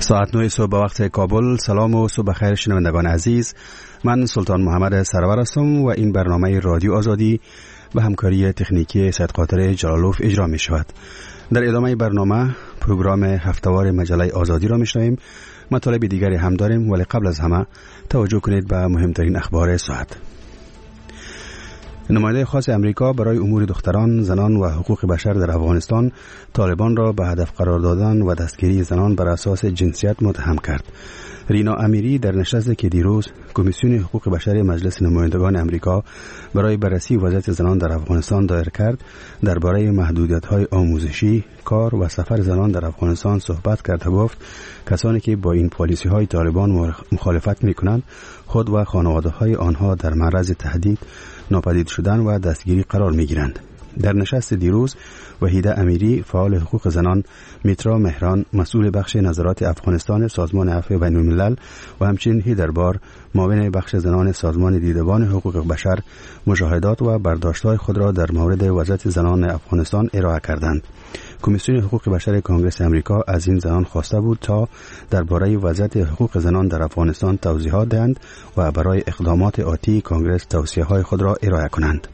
ساعت 9 صبح به وقت کابل. سلام و صبح خیر شنوندگان عزیز. من سلطان محمد سرور هستم و این برنامه رادیو آزادی به همکاری تکنیکی سید قاطر جلالوف اجرا می شود. در ادامه برنامه پروگرام هفتهوار مجله آزادی را می شنویم. مطالب دیگری هم داریم، ولی قبل از همه توجه کنید به مهمترین اخبار ساعت. نماینده خاص امریکا برای امور دختران، زنان و حقوق بشر در افغانستان طالبان را به هدف قرار دادن و دستگیری زنان بر اساس جنسیت متهم کرد. رینا امیری در نشستی که دیروز کمیسیون حقوق بشر مجلس نمایندگان امریکا برای بررسی وضعیت زنان در افغانستان دایر کرد، درباره محدودیت‌های آموزشی، کار و سفر زنان در افغانستان صحبت کرد و گفت کسانی که با این پالیسی‌های طالبان مخالفت می‌کنند خود و خانواده‌های آنها در معرض تهدید، ناپدید شدن و دستگیری قرار می‌گیرند. در نشست دیروز وحیده امیری فعال حقوق زنان، میترا مهران مسئول بخش نظارات افغانستان سازمان عفو بین‌الملل و همچنین هیدربار معاون بخش زنان سازمان دیدبان حقوق بشر مشاهدات و برداشت‌های خود را در مورد وضعیت زنان افغانستان ارائه کردند. کمیسیون حقوق بشر کنگره امریکا از این زنان خواسته بود تا درباره وضعیت حقوق زنان در افغانستان توضیحات دهند و برای اقدامات آتی کنگره توصیه‌های خود را ارائه کنند.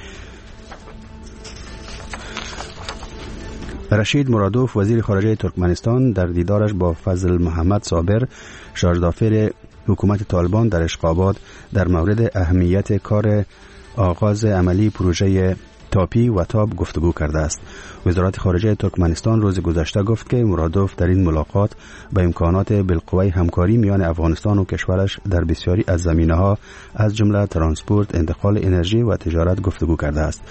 رشید مرادوف وزیر خارجه ترکمنستان در دیدارش با فضل محمد صابر شارژدافر حکومت طالبان در اشقاباد در مورد اهمیت کار آغاز عملی پروژه تاپی و تاب گفتگو کرده است. وزارت خارجه ترکمنستان روز گذشته گفت که مرادوف در این ملاقات به امکانات بالقوه همکاری میان افغانستان و کشورش در بسیاری از زمینه‌ها از جمله ترانسپورت، انتقال انرژی و تجارت گفتگو کرده است.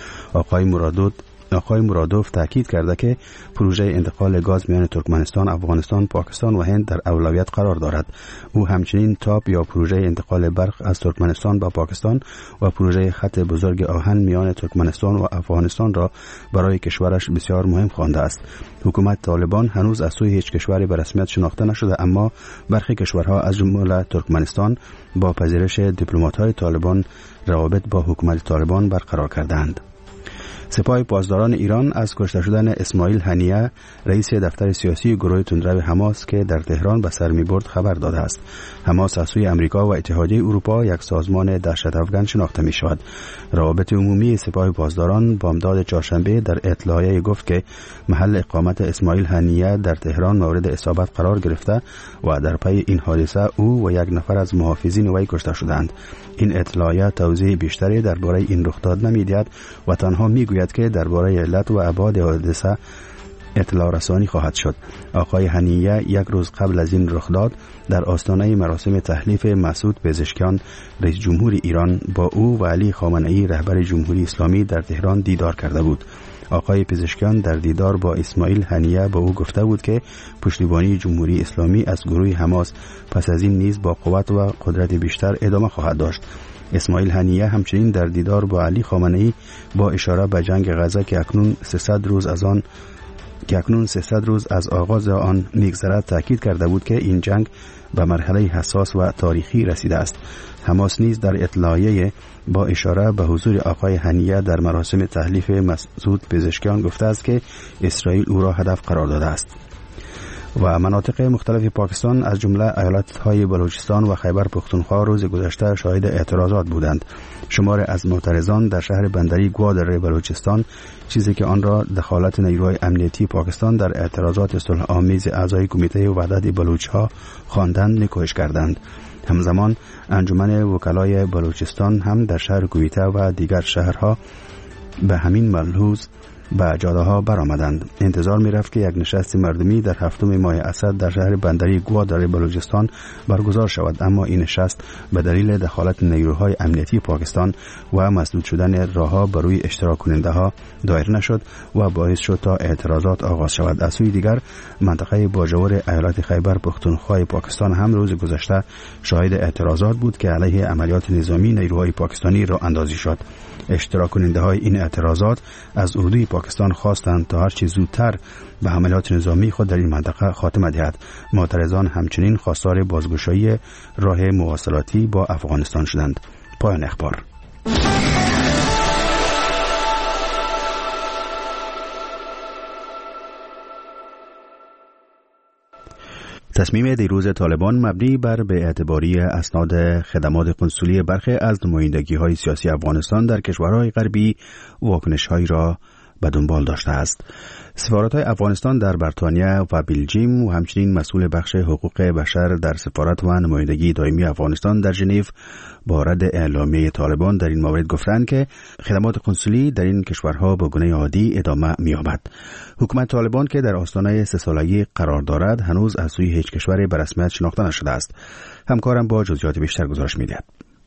آقای مرادوف تاکید کرده که پروژه انتقال گاز میان ترکمنستان، افغانستان، پاکستان و هند در اولویت قرار دارد. او همچنین تاپ یا پروژه انتقال برق از ترکمنستان به پاکستان و پروژه خط بزرگ آهن میان ترکمنستان و افغانستان را برای کشورش بسیار مهم خوانده است. حکومت طالبان هنوز از سوی هیچ کشوری به رسمیت شناخته نشده، اما برخی کشورها از جمله ترکمنستان با پذیرش دیپلمات‌های طالبان روابط با حکومت طالبان برقرار کردند. سپاه پاسداران ایران از کشته شدن اسماعیل هنیه رئیس دفتر سیاسی گروه تندرو حماس که در تهران به سر می‌برد خبر داده است. حماس از سوی امریکا و اتحادیه اروپا یک سازمان دهشت افکن شناخته می‌شود. روابط عمومی سپاه پاسداران بامداد چهارشنبه در اطلاعیه گفت که محل اقامت اسماعیل هنیه در تهران مورد اصابت قرار گرفته و در پی این حادثه او و یک نفر از محافظین وی کشته شدند. این اطلاعیه توضیح بیشتری درباره این رخداد نمی‌دهد و تنها می‌گوید که درباره علت و ابعاد حادثه اطلاع رسانی خواهد شد. آقای هنیه یک روز قبل از این رخداد در آستانه مراسم تحلیف مسعود پزشکیان رئیس جمهور ایران با او و علی خامنه‌ای رهبر جمهوری اسلامی در تهران دیدار کرده بود. آقای پزشکیان در دیدار با اسماعیل هنیه با او گفته بود که پشتیبانی جمهوری اسلامی از گروه حماس پس از این نیز با قوت و قدرت بیشتر ادامه خواهد داشت. اسماعیل هنیه همچنین در دیدار با علی خامنه‌ای با اشاره به جنگ غزه که اکنون 300 روز از آغاز آن می‌گذرد تاکید کرده بود که این جنگ به مرحله حساس و تاریخی رسیده است. حماس نیز در اطلاعیه با اشاره به حضور آقای هنیه در مراسم تحلیف مسعود پزشکیان گفته است که اسرائیل او را هدف قرار داده است. و مناطق مختلف پاکستان از جمله ایالت‌های بلوچستان و خیبر پختونخوا روز گذشته شاهد اعتراضات بودند. شمار از معترضان در شهر بندری گوادر بلوچستان، چیزی که آن را دخالت نیروهای امنیتی پاکستان در اعتراضات صلح آمیز اعضای کمیته وحدت بلوچ‌ها خواندند، نکوهش کردند. همزمان انجمن وکلای بلوچستان هم در شهر کویته و دیگر شهرها به همین ملحوظ به جاده ها برآمدند. انتظار می رفت که یک نشست مردمی در هفتم ماه اسد در شهر بندری گوادر بلوچستان برگزار شود، اما این نشست به دلیل دخالت نیروهای امنیتی پاکستان و مسدود شدن راهها بر روی اشتراک کننده ها دایر نشد و باعث شد تا اعتراضات آغاز شود. از سوی دیگر منطقه باجور ایالت خیبر پختونخوا پاکستان هم روز گذشته شاهد اعتراضات بود که علیه عملیات نظامی نیروهای پاکستانی راه اندازی شد. اشتراک کننده های این اعتراضات از اردوی پاکستان خواستند تا هرچی زودتر به عملیات نظامی خود در این منطقه خاتمه دهد. معترضان همچنین خواستار بازگشایی راه مواصلاتی با افغانستان شدند. پایان اخبار. تصمیم دیروز طالبان مبنی بر بی‌اعتباری اسناد خدمات قنسولی برخی از نمایندگی‌های سیاسی افغانستان در کشورهای غربی واکنش‌هایی را به دنبال داشته است. سفارت‌های افغانستان در بریتانیا و بلژیم و همچنین مسئول بخش حقوق بشر در سفارت و نمایندگی دائمی افغانستان در ژنو با رد اعلامیه طالبان در این مورد گفتند که خدمات قنسولی در این کشورها به گونه عادی ادامه می‌یابد. حکومت طالبان که در آستانه 3 سالگی قرار دارد هنوز از سوی هیچ کشوری به رسمیت شناخته نشده است. همکارم با جزئیات بیشتر گزارش می‌دهد.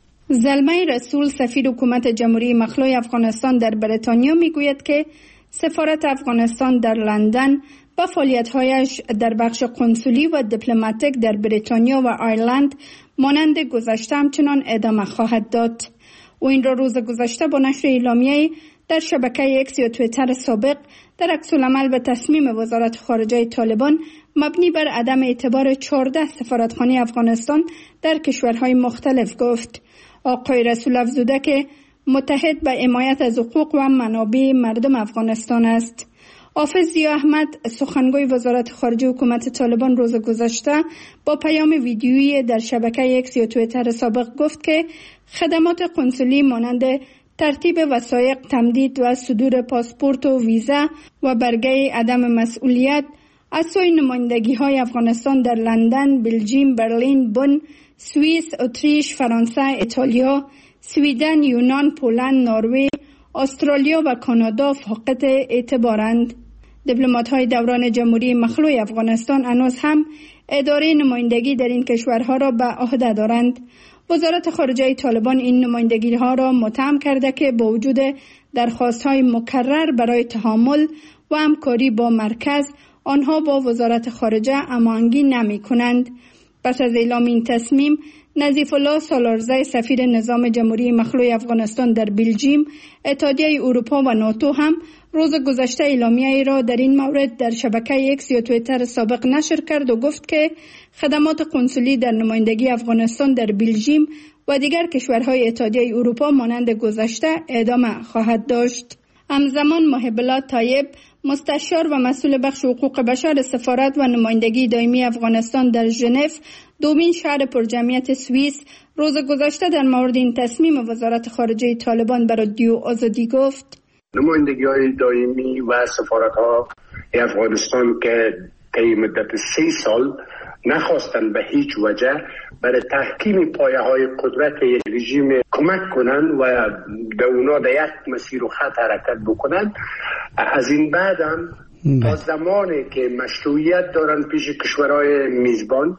زلمه رسول سفیر حکومت جمهوری مخلوع افغانستان در بریتانیا میگوید که سفارت افغانستان در لندن با فعالیت‌هایش در بخش قنسولی و دیپلماتیک در بریتانیا و آیرلند مانند گذشته همچنان ادامه خواهد داد. او این را روز گذشته با نشر اعلامیه در شبکه اکس یا توییتر سابق در عکس‌العمل به تصمیم وزارت خارجه طالبان مبنی بر عدم اعتبار 14 سفارتخانه افغانستان در کشورهای مختلف گفت. آقای رسول افزوده که متحد به حمایت از حقوق و منابع مردم افغانستان است. حافظ ضیا احمد سخنگوی وزارت خارجه حکومت طالبان روز گذشته با پیام ویدیویی در شبکه اکس یا توییتر سابق گفت که خدمات قنسولی مانند ترتیب وثایق، تمدید و صدور پاسپورت و ویزا و برگه عدم مسئولیت از سوی نمایندگی‌های افغانستان در لندن، بلژیم، برلین، بن، سوئیس، اتریش، فرانسه، ایتالیا، سویدن، یونان، پولند، نروژ، استرالیا و کانادا فاقد اعتبارند. دیپلمات‌های دوران جمهوری مخلوع افغانستان هنوز هم اداره نمایندگی در این کشورها را به عهده دارند. وزارت خارجه طالبان این نمایندگی‌ها را متهم کرده که با وجود درخواست‌های مکرر برای تعامل و همکاری با مرکز، آنها با وزارت خارجه هماهنگی نمی‌کنند. پس از اعلام این تصمیم، نظیف الله سالارزی سفیر نظام جمهوری مخلوع افغانستان در بلژیم، اتحادیه اروپا و ناتو هم روز گذشته اعلامیه را در این مورد در شبکه اکس یا توییتر سابق نشر کرد و گفت که خدمات قنسولی در نمایندگی افغانستان در بلژیم و دیگر کشورهای اتحادیه اروپا مانند گذشته ادامه خواهد داشت. همزمان محب الله طیب، مستشار و مسئول بخش حقوق بشر سفارت و نمایندگی دائمی افغانستان در ژنو، دومین شهر پرجمعیت سوئیس، روز گذشته در مورد این تصمیم وزارت خارجه طالبان بر رادیو آزادی گفت: نمایندگی‌های دائمی و سفارت‌ها افغانستان که طی مدت 3 سال نخواستند به هیچ وجه برای تحکیم پایه‌های قدرت یک رژیم کمک کنند و به اونا در یک مسیر و خط حرکت بکنند، از این بعد هم تا زمانی که مشروعیت دارند پیش کشورهای میزبان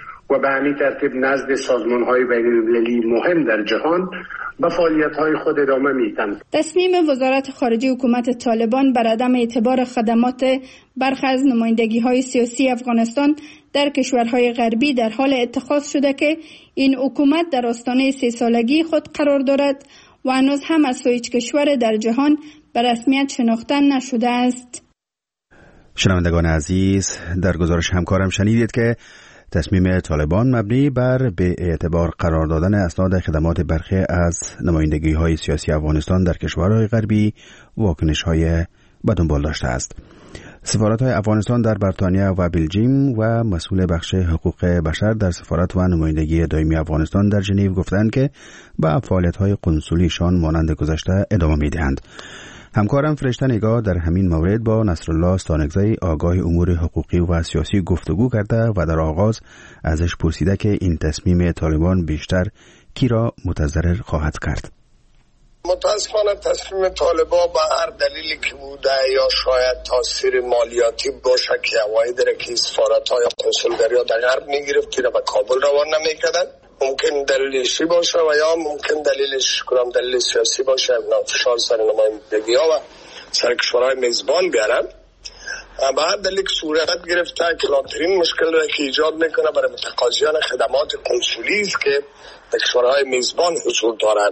و به همین ترتیب نزد سازمان‌های بین‌المللی مهم در جهان به فعالیت‌های خود ادامه میدن. تصمیم وزارت خارجه حکومت طالبان بر عدم اعتبار خدمات برخی از نمایندگی‌های سیاسی افغانستان در کشورهای غربی در حال اتخاذ شده که این حکومت در آستانه 3 سالگی خود قرار دارد و هنوز هم از هیچ کشور در جهان به رسمیت شناخته نشده است. شنوندگان عزیز، در گزارش همکارم شنیدید که تصمیم طالبان مبنی بر به اعتبار قرار دادن اسناد خدمات برخی از نمایندگی‌های سیاسی افغانستان در کشورهای غربی واکنش‌های به دنبال داشته است. سفارت‌های افغانستان در بریتانیا و بلژیم و مسئول بخش حقوق بشر در سفارت و نمایندگی دائمی افغانستان در ژنو گفتند که به فعالیت‌های قنسولیشان مانند گذشته ادامه می‌دهند. همکارم فرشته نگاه در همین مورد با نصرالله استانکزی آگاه امور حقوقی و سیاسی گفتگو کرده و در آغاز ازش پرسیده که این تصمیم طالبان بیشتر کی را متضرر خواهد کرد. متاسفانه تصمیم طالبان با هر دلیلی که بوده یا شاید تاثیر مالیاتی باشه که عواید را که سفارت‌ها یا قنسولگری‌ها در غرب می‌گرفت که به کابل روان نمی‌کردند، ممکن دلیلشی باشه و یا ممکن دلیلش کدام دلیل سیاسی باشه، فشار سر نمایندگی‌ها و سر کشورهای میزبان بیارن. به هر دلیل که صورت گرفته کلانترین مشکل را که ایجاد میکنه برای متقاضیان خدمات قنسولی است که در کشورهای میزبان حضور دارن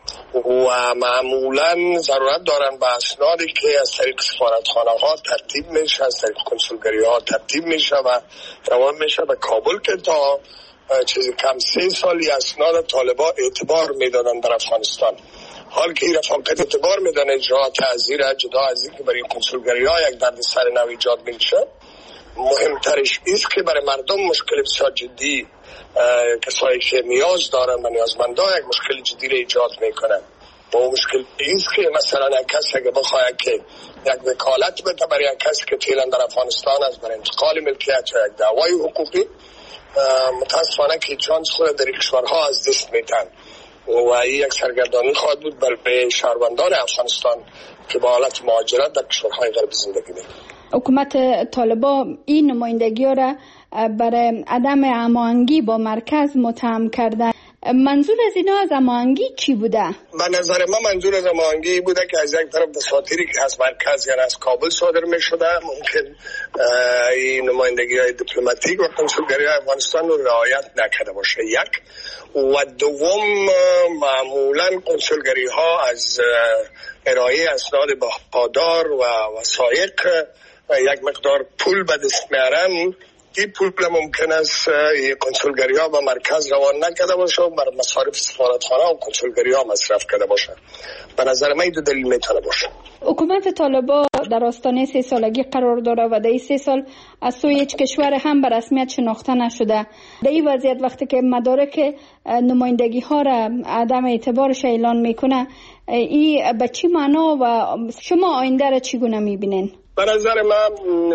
و معمولا ضرورت دارن به اسنادی که از طریق سفارتخانه‌ها ترتیب میشه، از طریق قنسولگری‌ها ترتیب میشه و روان میشه به کابل که تا چیزی کم 3 سالی اسناد طالبان اعتبار میدادن در افغانستان. حال که این فقط اعتبار میدن اجرا تعذیر جدا از این که برای قنسولگری‌ها یک دردسر نو ایجاد میشه، مهمترش است که برای مردم مشکل بسیار جدی، کسایی که نیاز دارن و نیازمندان یک مشکل جدی را ایجاد میکنن. و مشکل است که مثلا یک کس اگه بخواهد که یک وکالت بده برای یک کسی که فعلا در افغانستان است برای انتقال ملکیت یا یک دعوای حقوقی، متاسفانه که چانس خود در کشورها از دست میدن و این یک سرگردانی خواهد بود برای شهروندان افغانستان که با حالت مهاجرت در کشورهای غربی زندگی میکنند. حکومت طالبان این نمایندگی را برای عدم هماهنگی با مرکز متهم کرده. منظور از اینا از هماهنگی چی بوده؟ به نظر من منظور از هماهنگی بوده که از یک طرف دساتیری که از مرکز یعنی از کابل صادر می شده ممکن این نمایندگی های دیپلماتیک و کنسولگری افغانستان رو رعایت نکرده باشه، یک. و دوم معمولا کنسولگری ها از ارائه اسناد بهادار و وثایق یک مقدار پول به دست میارن. این پول ممکن است کنسولگری ها به مرکز روان نکرده باشه و بر مصارف سفارتخانه و کنسولگری ها مصرف کرده باشه. به نظر من این دو دلیل میتونه باشه. حکومت طالبان در آستانه 3 سالگی قرار داره و در این 3 سال از سوی هیچ کشور هم به رسمیت شناخته نشده. در این وضعیت وقتی که مدارک نمایندگی ها را عدم اعتبارش اعلان میکنه، این به چی معنا و شما آینده را چگونه میبینین؟ به نظر من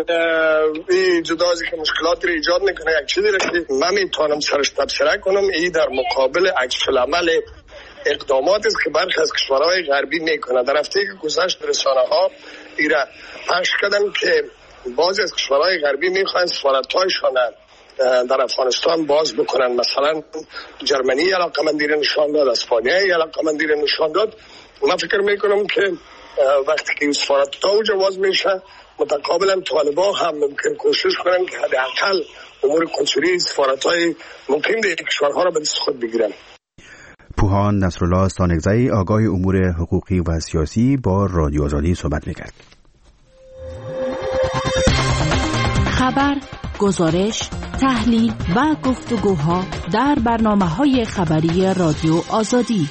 این جدازی که مشکلات رو ایجاد میکنه، یک چیزی رو که من میتونم سرش تبصره کنم، این در مقابل عکس العمل اقدامات است که برخی از کشورهای غربی میکنه. در هفته که گذشت رسانه ها این را پخش کردن که بعضی از کشورهای غربی میخوان سفارت‌هایشان در افغانستان باز بکنن. مثلا جرمنی علاقه‌مندی را نشان داد، اسپانیا علاقه‌مندی را نشان داد. من فکر میکنم که وقتی که این سفارت‌ها اوجا باز میشه، متقابلا طالبان هم ممکن کوشش کنن که حداقل امور کنسولی سفارت‌های ممکن در کشورها را به دست خود بگیرن. پوهان نصرالله سانگزئی آگاه امور حقوقی و سیاسی با رادیو آزادی صحبت میکرد. خبر، گزارش، تحلیل و گفتگوها در برنامه‌های خبری رادیو آزادی.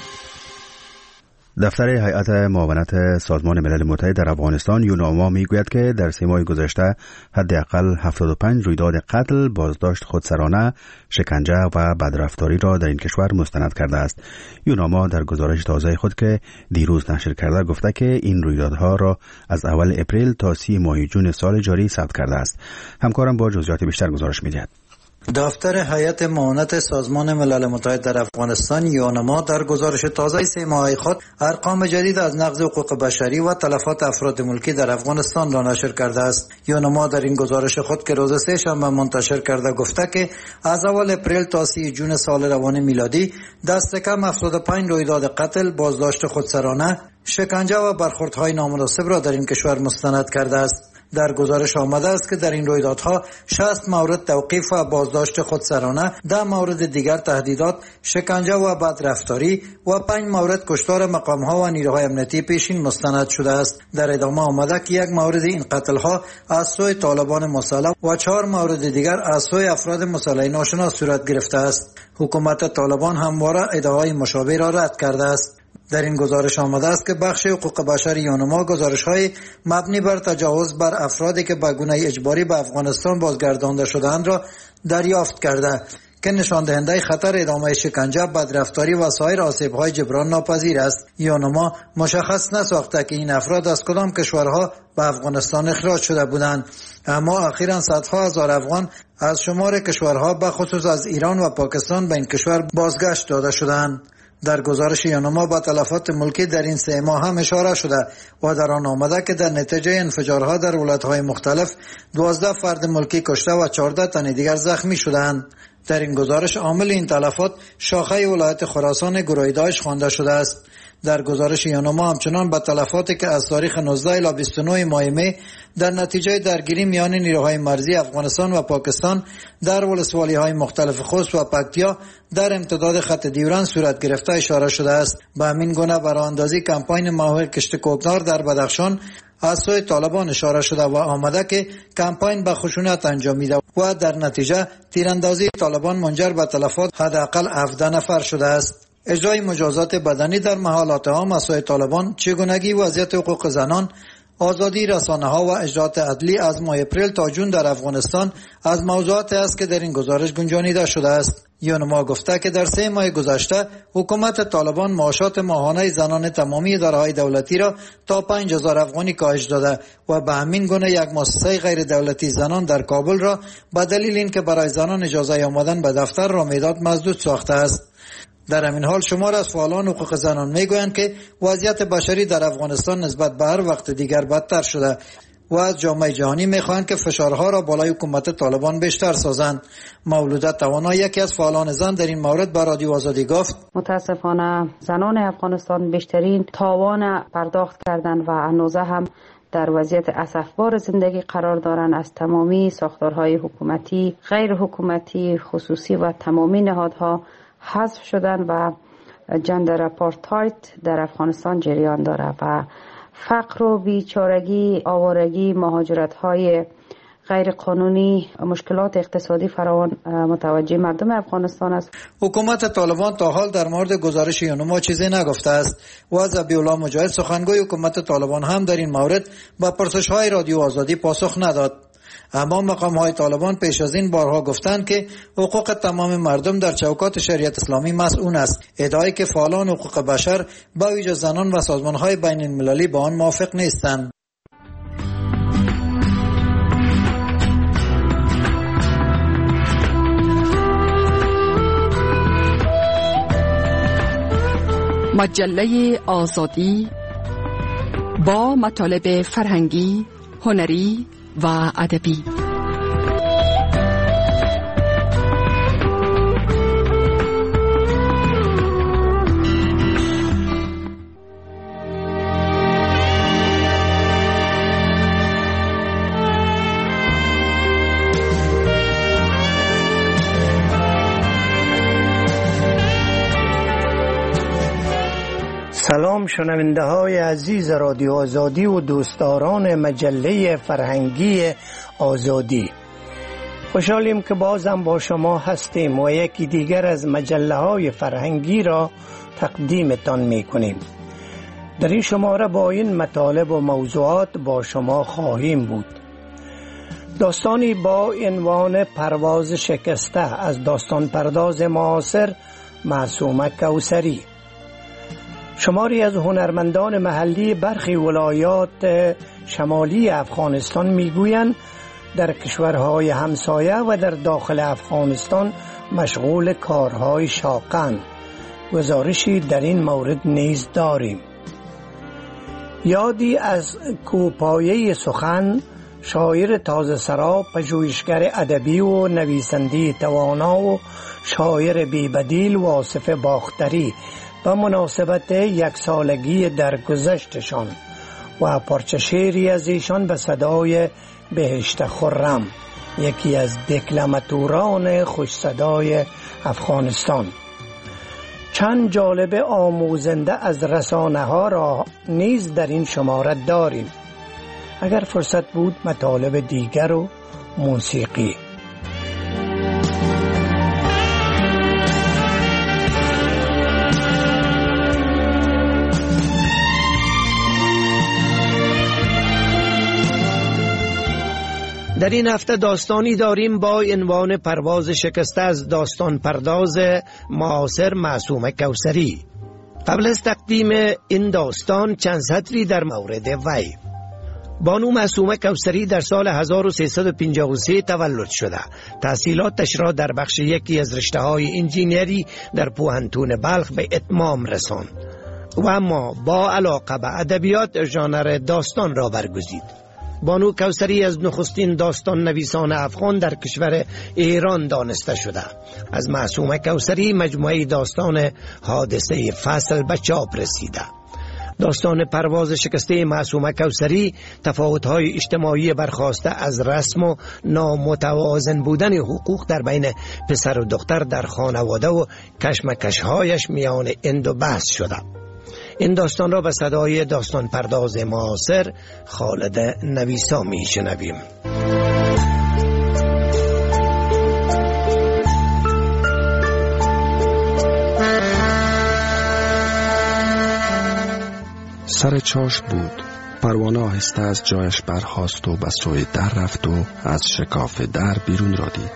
دفتر هیئت معاونت سازمان ملل متحد در افغانستان یوناما میگوید که در 3 ماه گذشته حداقل 75 رویداد قتل، بازداشت خودسرانه، شکنجه و بدرفتاری را در این کشور مستند کرده است. یوناما در گزارش تازه خود که دیروز نشر کرده گفته که این رویدادها را از اول اپریل تا 30 ماه جون سال جاری ثبت کرده است. همکارم با جزئیات بیشتر گزارش می‌دهد. دفتر هیئت معاونت سازمان ملل متحد در افغانستان یوناما در گزارش تازه 3 ماهه خود ارقام جدید از نقض حقوق بشری و تلفات افراد ملکی در افغانستان را نشر کرده است. یوناما در این گزارش خود که روز 3 شنبه منتشر کرده گفته که از اول اپریل تا 30 جون سال روان میلادی دست کم 75 رویداد قتل، بازداشت خودسرانه، شکنجه و برخوردهای نامناسب را در این کشور مستند کرده است. در گزارش آمده است که در این رویدادها 60 مورد توقیف و بازداشت خودسرانه، 10 مورد دیگر تهدیدات، شکنجه و بدرفتاری و 5 مورد کشتار مقام‌ها و نیروهای امنیتی پیشین مستند شده است. در ادامه آمده که 1 مورد این قتل‌ها از سوی طالبان مسلح و 4 مورد دیگر از سوی افراد مسلح ناشناس صورت گرفته است. حکومت طالبان همواره ادعاهای مشابه را رد کرده است. در این گزارش آمده است که بخش حقوق بشر یوناما گزارش‌های مبنی بر تجاوز بر افرادی که به گونه اجباری به افغانستان بازگردانده شده‌اند را دریافت کرده که نشان دهنده خطر ادامه شکنجه، بدرفتاری و سایر آسیب‌های جبران ناپذیر است. یوناما مشخص نساخته که این افراد از کدام کشورها به افغانستان اخراج شده بودند، اما اخیراً صدها هزار افغان از شمار کشورها به خصوص از ایران و پاکستان به این کشور بازگشت داده شدند. در گزارش یوناما با تلفات ملکی در این 3 ماه هم اشاره شده و در آن آمده که در نتیجه انفجارها در ولایت‌های مختلف 12 فرد ملکی کشته و 14 تن دیگر زخمی شدند. در این گزارش عامل این تلفات شاخه ولایت خراسان گروه داعش خوانده شده است. در گزارش یوناما همچنان به تلفاتی که از تاریخ 19 الی 29 ماه می در نتیجه درگیری میان نیروهای مرزی افغانستان و پاکستان در ولسوالی‌های مختلف خوست و پکتیا در امتداد خط دیوران صورت گرفته اشاره شده است. به همین گونه براندازی کمپاین ماهور کشت کوکنار در بدخشان از سوی طالبان اشاره شده و آمده که کمپاین به خشونت انجام میده و در نتیجه تیراندازی طالبان منجر به تلفات حداقل 17 نفر شده است. اجرای مجازات بدنی در محلات عام از سوی طالبان، چگونگی وضعیت حقوق زنان آزادی رسانه‌ها و اجرات عدلی از ماه اپریل تا جون در افغانستان از موضوعاتی است که در این گزارش گنجانیده شده است. یونما گفته که در 3 ماه گذشته حکومت طالبان معاشات ماهانه زنان تمامی اداره‌های دولتی را تا 5000 افغانی کاهش داده و به همین گونه یک مؤسسه غیر دولتی زنان در کابل را به دلیل اینکه برای زنان اجازه آمدن به دفتر را میداد مسدود ساخته است. در همین حال شمار از فعالان حقوق زنان میگویند که وضعیت بشری در افغانستان نسبت به هر وقت دیگر بدتر شده و از جامعه جهانی میخواهند که فشارها را بالای حکومت طالبان بیشتر سازند. مولوده توانا یکی از فعالان زن در این مورد به رادیو آزادی گفت: متاسفانه زنان افغانستان بیشترین تاوان پرداخت کردند و هنوزه هم در وضعیت اسفبار زندگی قرار دارند. از تمامی ساختارهای حکومتی، غیر حکومتی، خصوصی و تمامی نهادها حذف شدن و جندر اپارتاید در افغانستان جریان داره و فقر و بیچارگی، آوارگی، مهاجرت‌های غیر قانونی، مشکلات اقتصادی فراوان متوجه مردم افغانستان است. حکومت طالبان تا حال در مورد گزارش یونما چیزی نگفته است و ذبیح‌الله مجاهد سخنگوی حکومت طالبان هم در این مورد به پرسش‌های رادیو آزادی پاسخ نداد. اما مقام‌های طالبان پیش از این بارها گفتند که حقوق تمام مردم در چوکات شریعت اسلامی مسئول است. ادعایی که فعالان حقوق بشر به ویژه زنان و سازمان‌های بین‌المللی با آن موافق نیستند. مجله آزادی با مطالب فرهنگی، هنری و ادبی. سلام شنونده های عزیز رادیو آزادی و دوستداران مجله فرهنگی آزادی، خوشحالیم که بازم با شما هستیم و یکی دیگر از مجله های فرهنگی را تقدیمتان می کنیم. در این شماره با این مطالب و موضوعات با شما خواهیم بود: داستانی با عنوان پرواز شکسته از داستان پرداز معاصر معصومه کوثری. شماری از هنرمندان محلی برخی ولایات شمالی افغانستان میگویند در کشورهای همسایه و در داخل افغانستان مشغول کارهای شاقند. گزارشی در این مورد نیز داریم. یادی از کوپایه سخن، شاعر تازه سرا، پژوهشگر ادبی و نویسنده توانا و شاعر بی‌بدیل واصف باختری به مناسبت 1 سالگی درگذشتشان و پارچه شعری از ایشان به صدای بهشت خرم، یکی از دکلماتوران خوش صدای افغانستان. چند جالب آموزنده از رسانه ها را نیز در این شماره داریم. اگر فرصت بود مطالب دیگر و موسیقی. در این هفته داستانی داریم با عنوان پرواز شکسته از داستان پرداز معاصر معصومه کوثری. قبل از تقدیم این داستان چند سطری در مورد وی. بانو معصومه کوثری در سال 1353 تولد شده. تحصیلاتش را در بخش یکی از رشته‌های انجینری در پوهنتون بلخ به اتمام رساند و اما با علاقه به ادبیات ژانر داستان را برگزید. بانو کوثری از نخستین داستان نویسان افغان در کشور ایران دانسته شده. از معصومه کوثری مجموعه داستان حادثه فصل به چاپ رسیده. داستان پرواز شکسته معصومه کوثری تفاوت‌های اجتماعی برخاسته از رسم و نامتوازن بودن حقوق در بین پسر و دختر در خانواده و کشمکش‌هایش میان اند و بحث شده. این داستان را به صدای داستان پرداز معاصر خالد نویسا می شنویم. سر چاش بود پروانه آهسته از جایش برخاست و به سوی در رفت و از شکاف در بیرون را دید.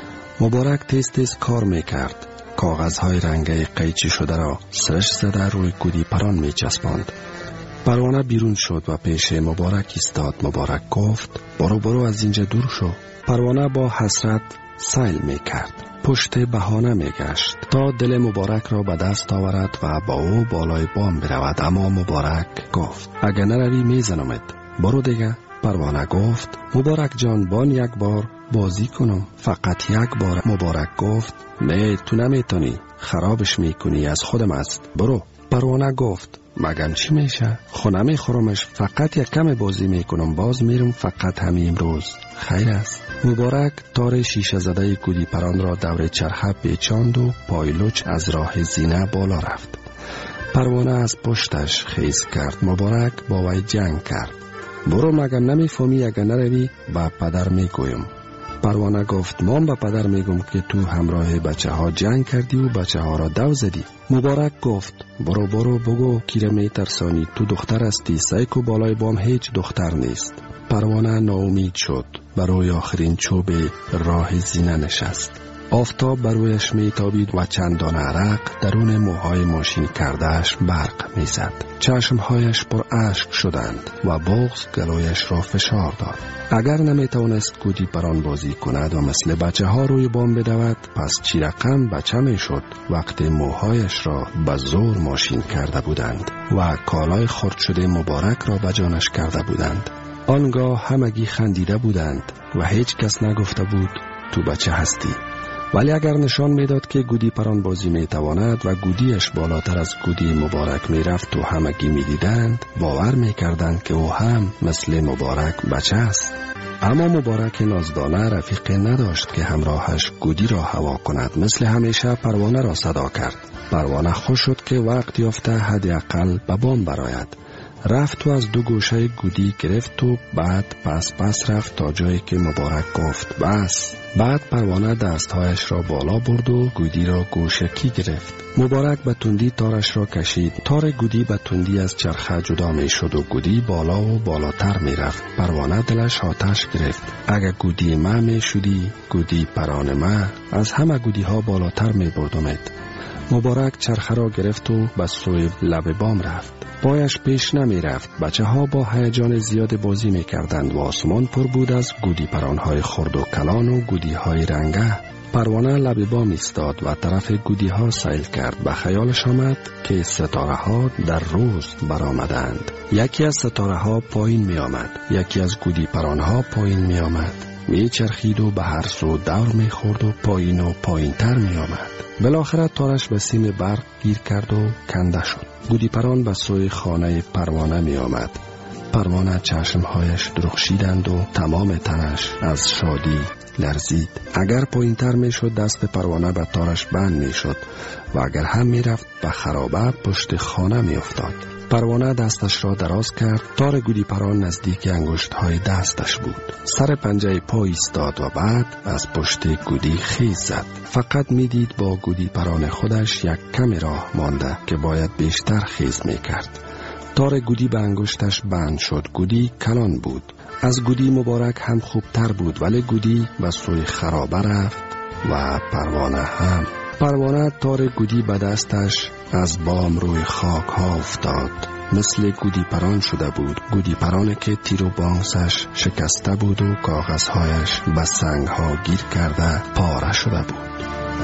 مبارک تیز تیز کار میکرد. کاغذهای رنگی قیچی شده را سرش زده روی گودی پران می چسباند. پروانه بیرون شد و پیش مبارک ایستاد. مبارک گفت برو از اینجا دور شو. پروانه با حسرت سیل می کرد. پشت بهانه می گشت تا دل مبارک را به دست آورد و با او بالای بام برود، اما مبارک گفت اگه نروی می زنمت، برو دیگه. پروانه گفت مبارک جان بان یک بار بازی کنم، فقط یک بار. مبارک گفت نه تو نمیتونی، خرابش میکنی، از خودم است، برو. پروانه گفت مگم چی میشه؟ خونه میخورمش، فقط یک کم بازی میکنم، باز میرم، فقط همین امروز خیر است. مبارک تار شیشه زده گودی پران را دور چرخه پیچاند و پایلوچ از راه زینه بالا رفت. پروانه از پشتش خیز کرد. مبارک با وی جنگ کرد. برو مگم نمیفهمی اگر نروی با پدر میگویم. پروانه گفت من با پدر میگم که تو همراه بچه ها جنگ کردی و بچه ها را دو زدی. مبارک گفت برو بگو کیره میترسانی، تو دختر هستی، سایکو بالای بام هیچ دختر نیست. پروانه ناامید شد، برای آخرین چوب راه زینه نشست. آفتاب بر رویش میتابید و چندان عرق درون موهای ماشین کردهش برق میزد. چشمهایش پر اشک شدند و بغض گلویش را فشار داد. اگر نمیتوانست گودی پران بازی کند و مثل بچه ها روی بام بدود، پس چی رقم بچه میشد وقتی موهایش را به زور ماشین کرده بودند و کالای خرد شده مبارک را به جانش کرده بودند. آنگاه همگی خندیده بودند و هیچ کس نگفته بود تو بچه هستی. ولی اگر نشان میداد که گودی پران بازی میتواند و گودیش بالاتر از گودی مبارک میرفت و همگی میدیدند، باور میکردند که او هم مثل مبارک بچه است. اما مبارک نازدانه رفیقی نداشت که همراهش گودی را هوا کند. مثل همیشه پروانه را صدا کرد. پروانه خوش شد که وقت یافته حداقل به بام برآید. رفت و از دو گوشه گودی گرفت و بعد پس رفت تا جایی که مبارک گفت بس. بعد پروانه دستهایش را بالا برد و گودی را گوشکی گرفت. مبارک به تندی تارش را کشید. تار گودی به تندی از چرخه جدا می شد و گودی بالا و بالاتر می رفت. پروانه دلش آتش گرفت. اگه گودی ما می شدی، گودی پران ما، از همه گودی ها بالاتر می بردمت. مبارک چرخه را گرفت و به سوی لب بام رفت. پایش پیش نمی رفت. بچه ها با هیجان زیاد بازی می کردند و آسمان پر بود از گودی پرانهای خرد و کلان و گودی های رنگه. پروانه لب بام ایستاد و طرف گودی ها سیل کرد. به خیالش آمد که ستاره ها در روز برآمدند. یکی از ستاره ها پایین می آمد، یکی از گودی پرانها پایین می آمد. می چرخید و به هر سو دور می خورد و پایین و پایین تر می آمد. بالاخره تارش به سیم برق گیر کرد و کنده شد. گودی پران به سوی خانه پروانه می آمد. پروانه چشمهایش درخشیدند و تمام تنش از شادی لرزید. اگر پایین تر می شد دست پروانه به تارش بند می شد و اگر هم می رفت به خرابه پشت خانه می افتاد. پروانه دستش را دراز کرد. تار گودی پران نزدیک انگشت های دستش بود. سر پنجه پا ایستاد و بعد از پشت گودی خیز زد. فقط میدید با گودی پران خودش یک کمی راه مانده که باید بیشتر خیز میکرد. تار گودی به انگشتش بند شد. گودی کلان بود. از گودی مبارک هم خوبتر بود، ولی گودی به سوی خرابه رفت و پروانه هم. پروانه تار گودی به دستش از بام روی خاک ها افتاد. مثل گودی پران شده بود. گودی پرانه که تیر و بانسش شکسته بود و کاغذهایش به سنگ ها گیر کرده پاره شده بود.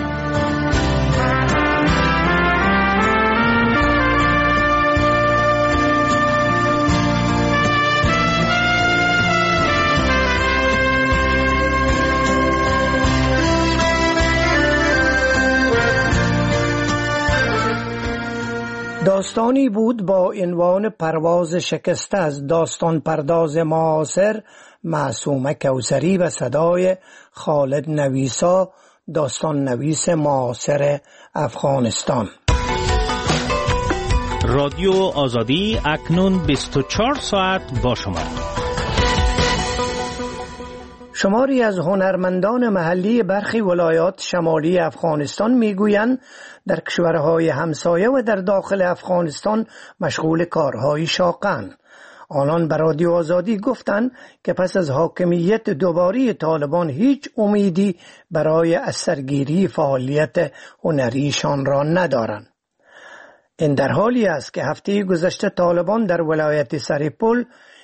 داستانی بود با عنوان پرواز شکسته از داستان پرداز معاصر معصومه کوثری و صدای خالد نویسا، داستان نویس معاصر افغانستان. رادیو آزادی اکنون 24 ساعت با شما. شماری از هنرمندان محلی برخی ولایات شمالی افغانستان میگویند در کشورهای همسایه و در داخل افغانستان مشغول کارهای شاقند. آنان به رادیو آزادی گفتند که پس از حاکمیت دوباره طالبان هیچ امیدی برای از سرگیری فعالیت هنریشان را ندارند. این در حالی است که هفته گذشته طالبان در ولایت سرپل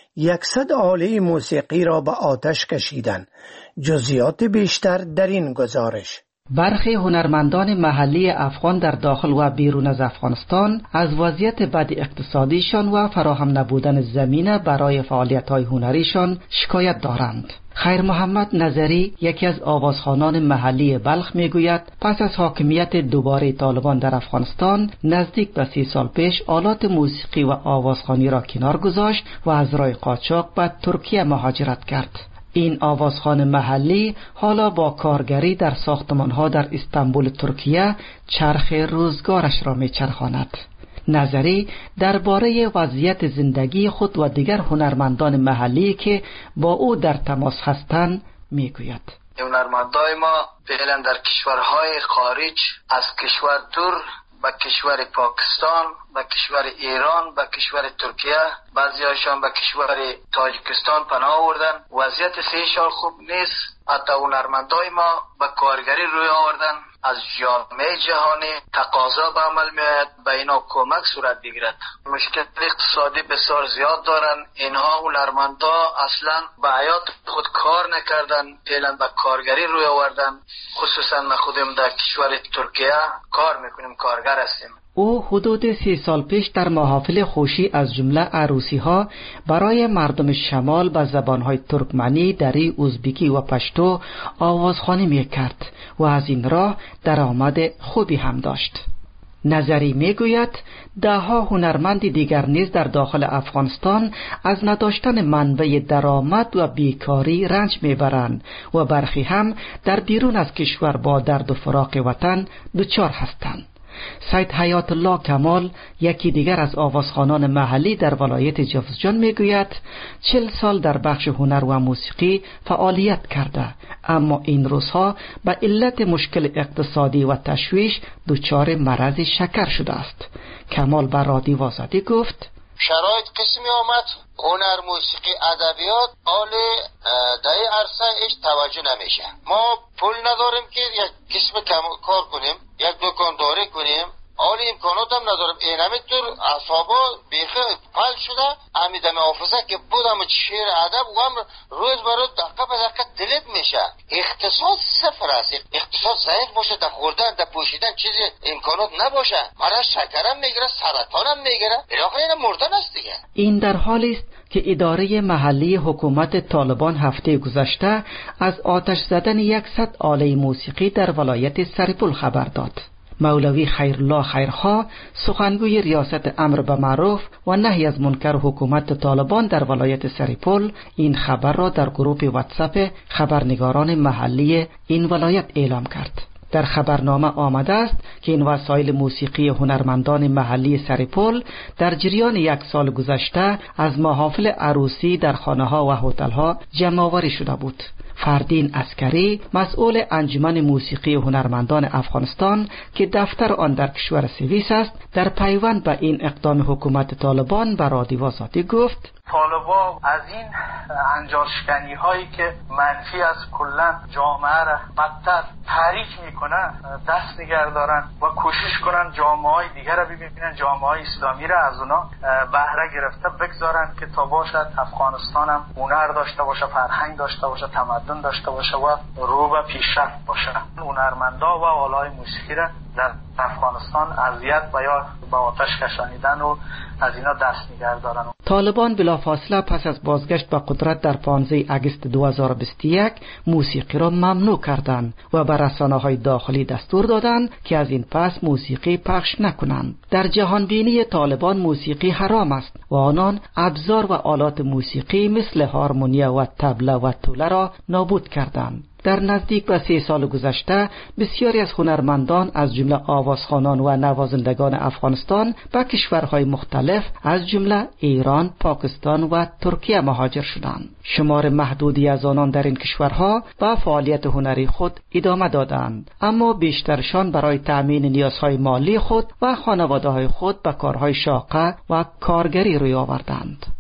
100 آله موسیقی را به آتش کشیدند. جزئیات بیشتر در این گزارش. برخی هنرمندان محلی افغان در داخل و بیرون از افغانستان از وضعیت بد اقتصادیشان و فراهم نبودن زمینه برای فعالیت‌های هنریشان شکایت دارند. خیر محمد نظری، یکی از آوازخوانان محلی بلخ، میگوید پس از حاکمیت دوباره طالبان در افغانستان نزدیک به 30 سال پیش آلات موسیقی و آوازخوانی را کنار گذاشت و از راه قاچاق به ترکیه مهاجرت کرد. این آوازخوان محلی حالا با کارگری در ساختمان‌ها در استانبول ترکیه چرخ روزگارش را می‌چرخاند. نظری درباره وضعیت زندگی خود و دیگر هنرمندان محلی که با او در تماس هستند میگوید: هنرمندان ما فعلا در کشورهای خارج، از کشور دور به کشور پاکستان، به کشور ایران، به کشور ترکیه، بعضی‌هاشان به کشور تاجیکستان پناه آوردن. وضعیت 3 سال خوب نیست. حتی هنرمندای ما به کارگری روی آوردن. از جامعه جهانی تقاضا به عمل میاد به اینا کمک صورت بگیرد. مشکل اقتصادی بسیار زیاد دارن. اینها هنرمندا اصلا به حیات خود کار نکردن، فعلا به کارگری روی آوردن. خصوصا ما خودم در کشور ترکیه کار میکنیم، کارگر هستیم. او حدود 30 سال پیش در محافل خوشی از جمله عروسی ها برای مردم شمال به زبانهای ترکمنی، دری، ازبکی و پشتو آوازخوانی میکرد و از این راه درآمد خوبی هم داشت. نظری میگوید دهها هنرمند دیگر نیز در داخل افغانستان از نداشتن منبع درآمد و بیکاری رنج میبرند و برخی هم در بیرون از کشور با درد و فراق وطن دچار هستند. سید حیات الله کمال، یکی دیگر از آوازخوانان محلی در ولایت جوزجان، میگوید 40 سال در بخش هنر و موسیقی فعالیت کرده، اما این روزها به علت مشکل اقتصادی و تشویش دچار مرض شکر شده است. کمال به رادیو آزادی گفت: شرایط قسمی آمد، هنر، موسیقی، ادبیات آله در عرصه هیچ توجه نمیشه. ما پول نداریم که یک قسم کار کنیم، یک دکانداری کنیم، حال امکانات هم ندارم. اینمیتور اصحابا بیخی پل شده، امیدم حافظه که بودم شعر ادب و هم روز برای دقیقه به دقیقه دلت میشه. اقتصاد صفر است. اقتصاد ضعیف باشه، در خوردن در پوشیدن چیزی امکانات نباشه، مرض شکرم میگیره، سرطانم میگیره، بالاخره این مردن است دیگه. این در حالی است که اداره محلی حکومت طالبان هفته گذشته از آتش زدن 100 آله موسیقی در ولایت سرپل خبر داد. مولوی خیرالله خیرخواه، سخنگوی ریاست امر به معروف و نهی از منکر حکومت طالبان در ولایت سرپل، این خبر را در گروه واتساپ خبرنگاران محلی این ولایت اعلام کرد. در خبرنامه آمده است که این وسایل موسیقی هنرمندان محلی سرپل در جریان 1 سال گذشته از محافل عروسی در خانه‌ها و هتل‌ها جمع آوری شده بود. فردین عسکری، مسئول انجمن موسیقی هنرمندان افغانستان که دفتر آن در کشور سوئیس است، در پیوند به این اقدام حکومت طالبان به رادیو آزادی گفت: طالبان از این انجارشکنی هایی که منفی از کلن جامعه را بدتر تحریک میکنن دست نگه دارن و کوشش کنن جامعه های دیگر را ببینن، جامعه های اسلامی را از اونا بهره گرفته بگذارن که تا باشد افغانستان هم هنر داشته باشه، فرهنگ داشته باشه، تمدن داشته باشه و رو به پیشرفت باشه. هنرمندا و آلای موسیقی را در افغانستان اذیت و یا با آتش کشانیدن و از اینا دست نگه دارن. طالبان بلافاصله پس از بازگشت به قدرت در 15 اگست 2021 موسیقی را ممنوع کردند و به رسانه‌های داخلی دستور دادند که از این پس موسیقی پخش نکنند. در جهان بینی طالبان موسیقی حرام است و آنان ابزار و آلات موسیقی مثل هارمونیا و طبله و توله را نابود کردند. در نزدیک به 3 سال گذشته بسیاری از هنرمندان از جمله آوازخوانان و نوازندگان افغانستان به کشورهای مختلف از جمله ایران، پاکستان و ترکیه مهاجر شدند. شمار محدودی از آنان در این کشورها به فعالیت هنری خود ادامه دادند، اما بیشترشان برای تأمین نیازهای مالی خود و خانواده‌های خود به کارهای شاقه و کارگری روی آوردند.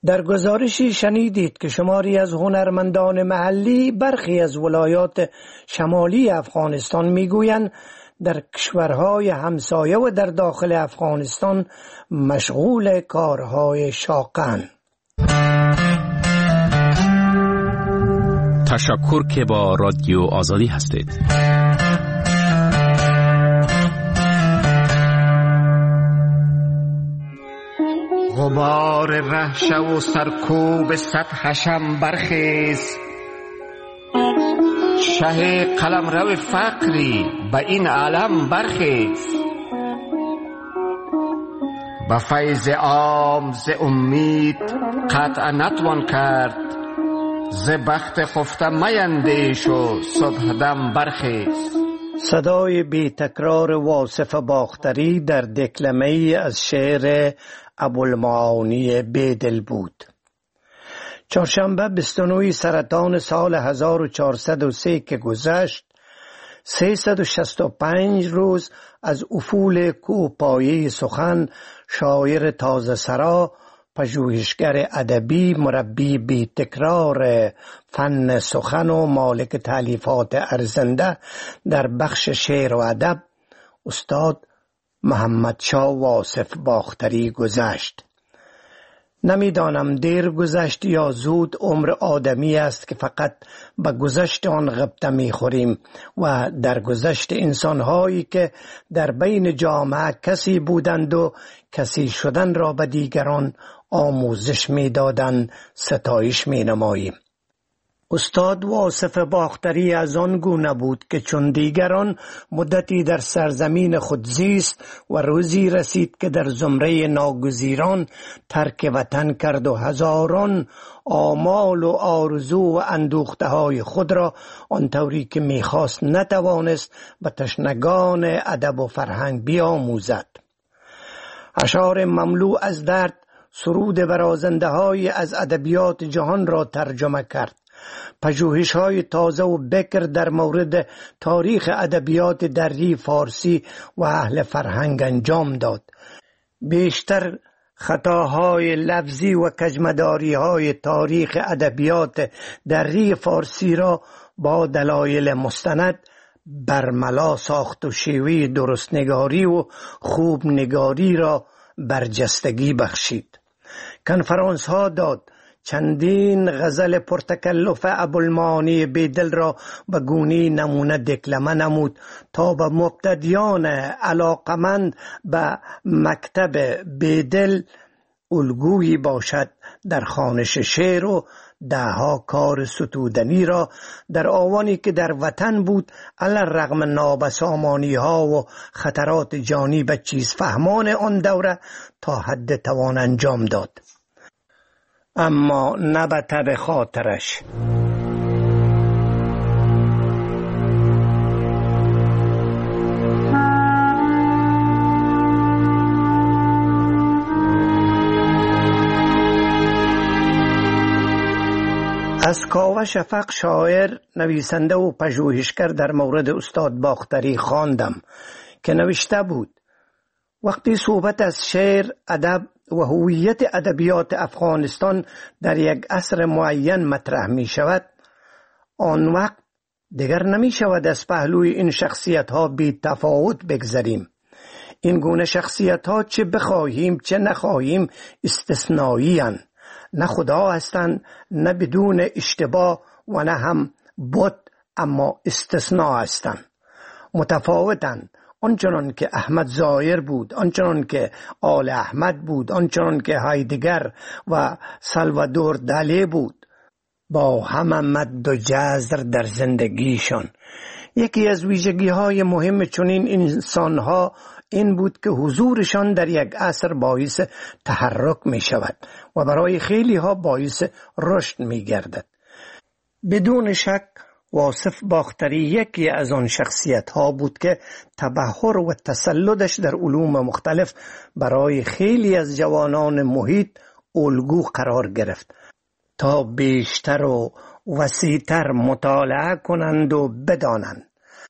در گزارشی شنیدید که شماری از هنرمندان محلی برخی از ولایات شمالی افغانستان میگویند در کشورهای همسایه و در داخل افغانستان مشغول کارهای شاقند. تشکر که با رادیو آزادی هستید. غبار رهشه و سرکوب سطحشم برخیز، شه قلمرو فقری به این عالم برخیز. به فیض عام ز امید قطع نتوان کرد، ز بخت خفته میندیش و صبح دم برخیز. صدای بی تکرار واصف باختری در دکلمه‌ای از شعر ابوالمعانی بیدل بود. چهارشنبه 29 سرطان سال 1403 که گذشت، 365 روز از افول کوپایه سخن شاعر تازه سرا، پژوهشگر ادبی، مربی بی تکرار فن سخن و مالک تالیفات ارزنده در بخش شعر و ادب، استاد محمد شاه واصف باختری گذشت. نمیدانم دیر گذشت یا زود. عمر آدمی است که فقط به گذشت آن غبطه میخوریم و در گذشت انسانهایی که در بین جامعه کسی بودند و کسی شدن را به دیگران آموزش میدادند ستایش مینماییم. استاد واصف باختری از آن گونه بود که چون دیگران مدتی در سرزمین خود زیست و روزی رسید که در زمره ناگزیران ترک وطن کرد و هزاران آمال و آرزو و اندوخته های خود را آنطوری که میخواست نتوانست به تشنگان ادب و فرهنگ بیاموزد. اشعار مملو از درد سرود برازنده های از ادبیات جهان را ترجمه کرد. پژوهش‌های تازه و بکر در مورد تاریخ ادبیات دری فارسی و اهل فرهنگ انجام داد. بیشتر خطاهای لفظی و کجمداری‌های تاریخ ادبیات دری فارسی را با دلایل مستند برملا ساخت و شیوه درستنگاری و خوب نگاری را برجستگی بخشید. کنفرانس ها داد، چندین غزل پرتکلف ابوالمعانی بیدل را به گونه‌ای نمونه دکلمه نمود تا به مبتدیان علاقمند به مکتب بیدل الگویی باشد. در خوانش شعر و دهها کار ستودنی را در آوانی که در وطن بود علی الرغم نابسامانی ها و خطرات جانی به چیز فهمان آن دوره تا حد توان انجام داد، اما نه به تب خاطرش. از کاوه شفق شاعر، نویسنده و پژوهشگر در مورد استاد باختری خواندم که نوشته بود: وقتی صحبت از شعر، ادب و هویت ادبیات افغانستان در یک عصر معین مطرح می شود، آن وقت دیگر نمی شود از پهلوی این شخصیت ها بی تفاوت بگذریم. این گونه شخصیت ها چه بخواهیم چه نخواهیم استثنایی هستند. نه خدا هستند، نه بدون اشتباه و نه هم بت، اما استثناء هستند. متفاوتند. آنچنان که احمد ظاهر بود، آنچنان که آل احمد بود، آنچنان که هایدگر و سالوادور دالی بود، با همه مد و جزر در زندگیشان. یکی از ویژگی های مهم چنین انسان ها این بود که حضورشان در یک عصر باعث تحرک می شود و برای خیلی ها باعث رشد می گردد. بدون شک واصف باختری یکی از آن شخصیت ها بود که تبحر و تسلطش در علوم مختلف برای خیلی از جوانان محیط الگو قرار گرفت تا بیشتر و وسیع‌تر مطالعه کنند و بدانند.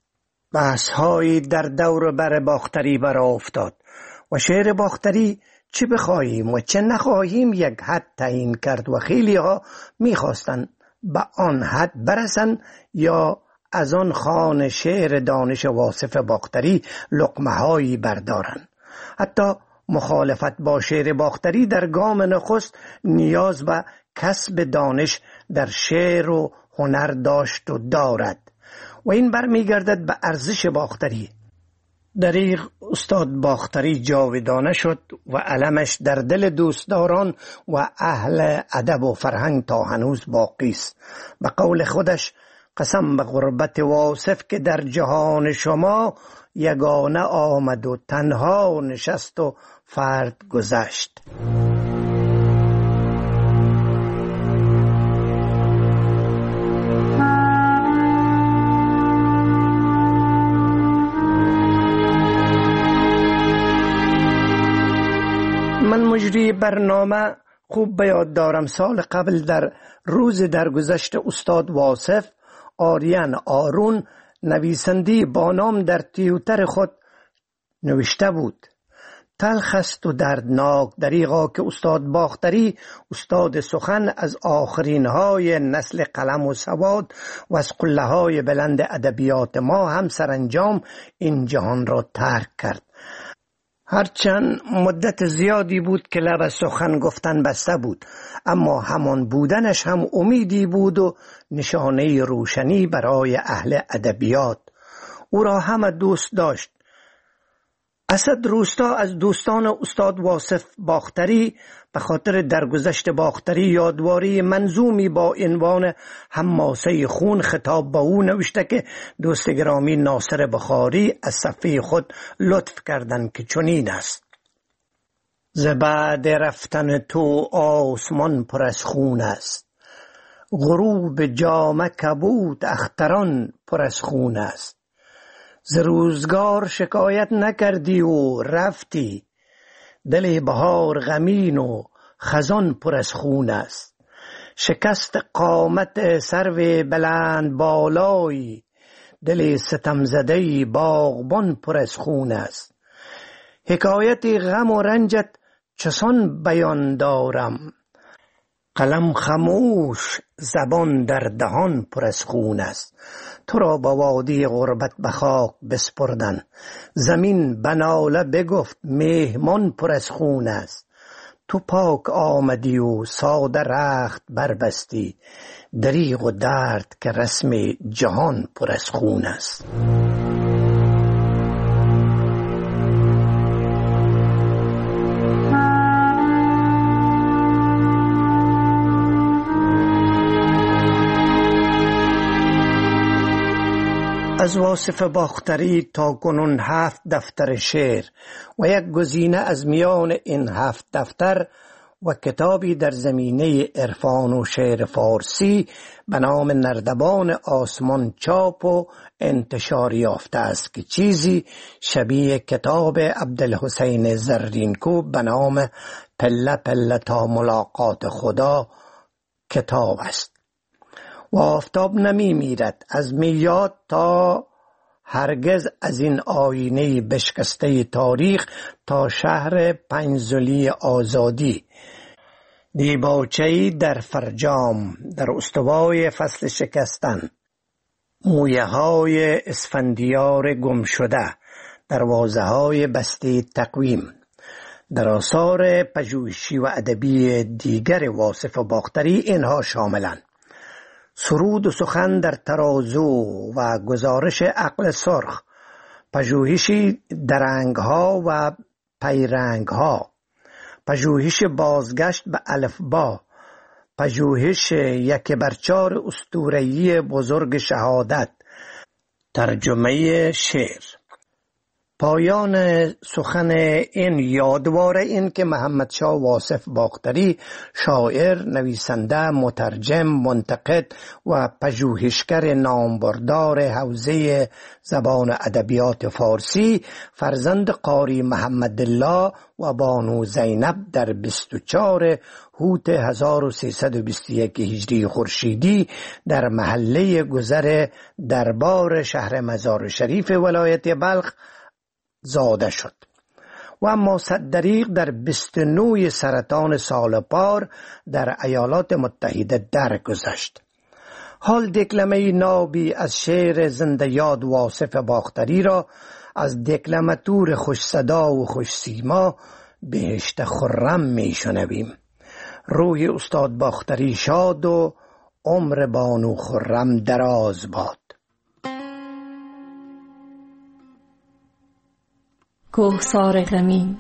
بحث هایی در دور بر باختری برآ افتاد و شعر باختری چه بخواهیم و چه نخواهیم یک حد تعیین کرد و خیلی ها میخواستند به آن حد برسن یا از آن خوان شعر دانش واصف باختری لقمه هایی بردارن. حتی مخالفت با شعر باختری در گام نخست نیاز به کسب دانش در شعر و هنر داشت و دارد و این برمیگردد به ارزش باختری. دریغ استاد باختری جاودانه شد و علمش در دل دوستداران و اهل ادب و فرهنگ تا هنوز باقی است. به قول خودش قسم به غربت واصف که در جهان شما یگانه آمد و تنها نشست و فرد گذشت. من مجری برنامه خوب به یاد دارم سال قبل در روز درگذشت استاد واصف آریان آرون نویسندی با نام در توییتر خود نوشته بود: تلخ است و دردناک دریغا که استاد باختری استاد سخن از آخرین های نسل قلم و سواد و از قله های بلند ادبیات ما هم سرانجام این جهان را ترک کرد. هرچند مدت زیادی بود که لب سخن گفتن بسته بود، اما همان بودنش هم امیدی بود و نشانه روشنی برای اهل ادبیات. او را همه دوست داشت. اسد روستا از دوستان استاد واصف باختری به خاطر درگذشت باختری یادواری منظومی با عنوان حماسه خون خطاب به او نوشته که دوست گرامی ناصر بخاری از صفحه خود لطف کردند که چنین است: ز بعد رفتن تو آسمان پر از خون است، غروب جامه کبود اختران پر از خون است. ز روزگار شکایت نکردی و رفتی، دل بهار غمین و خزان پر از خون است. شکست قامت سرو بلند بالایی، دل ستم زده باغبان پر از خون است. حکایت غم و رنجت چسان بیان دارم، قلم خموش زبان در دهان پر از خون است. تو را با وادی غربت به خاک بسپردن، زمین بناله بگفت مهمان پر از خون است. تو پاک آمدی و ساده رخت بربستی، دریغ و درد که رسم جهان پر از خون است. از واصف باختری تا کنون 7 دفتر شعر و یک گزینه از میان این 7 دفتر و کتابی در زمینه عرفان و شعر فارسی به نام نردبان آسمان چاپ و انتشار یافته است که چیزی شبیه کتاب عبدالحسین زرینکوب به نام پله پله تا ملاقات خدا کتاب است. و آفتاب نمی میرد از میاد تا هرگز از این آینه بشکسته تاریخ تا شهر پنجزلی آزادی، دیباچه‌ای در فرجام در استوای فصل شکستن، مویه های اسفندیار گم شده، دروازه های بسته تقویم. در آثار پژوهشی و ادبی دیگر واصف باختری اینها شاملند: سرود و سخن در ترازو و گزارش عقل سرخ، پژوهشی درنگها و پیرنگها، پژوهش بازگشت به الفبا، پژوهش 1/4 اسطوره‌ای بزرگ شهادت، ترجمه شعر. پایان سخن این یادواره این که محمد شاه واصف باختری شاعر، نویسنده، مترجم، منتقد و پژوهشگر نامبردار حوزه زبان ادبیات فارسی، فرزند قاری محمد الله و بانو زینب در 24 هوت 1321 هجری خورشیدی در محله گذر دربار شهر مزار شریف ولایت بلخ زاده شد و مصدریق در 29 سرطان سالپار در ایالات متحده درگذشت. حال دکلمه نابی از شعر زنده یاد واصف باختری را از دکلماتور خوش صدا و خوش سیما بهشت خرم می شنویم. روح استاد باختری شاد و عمر بانو خرم دراز باد. کوهسار غمین،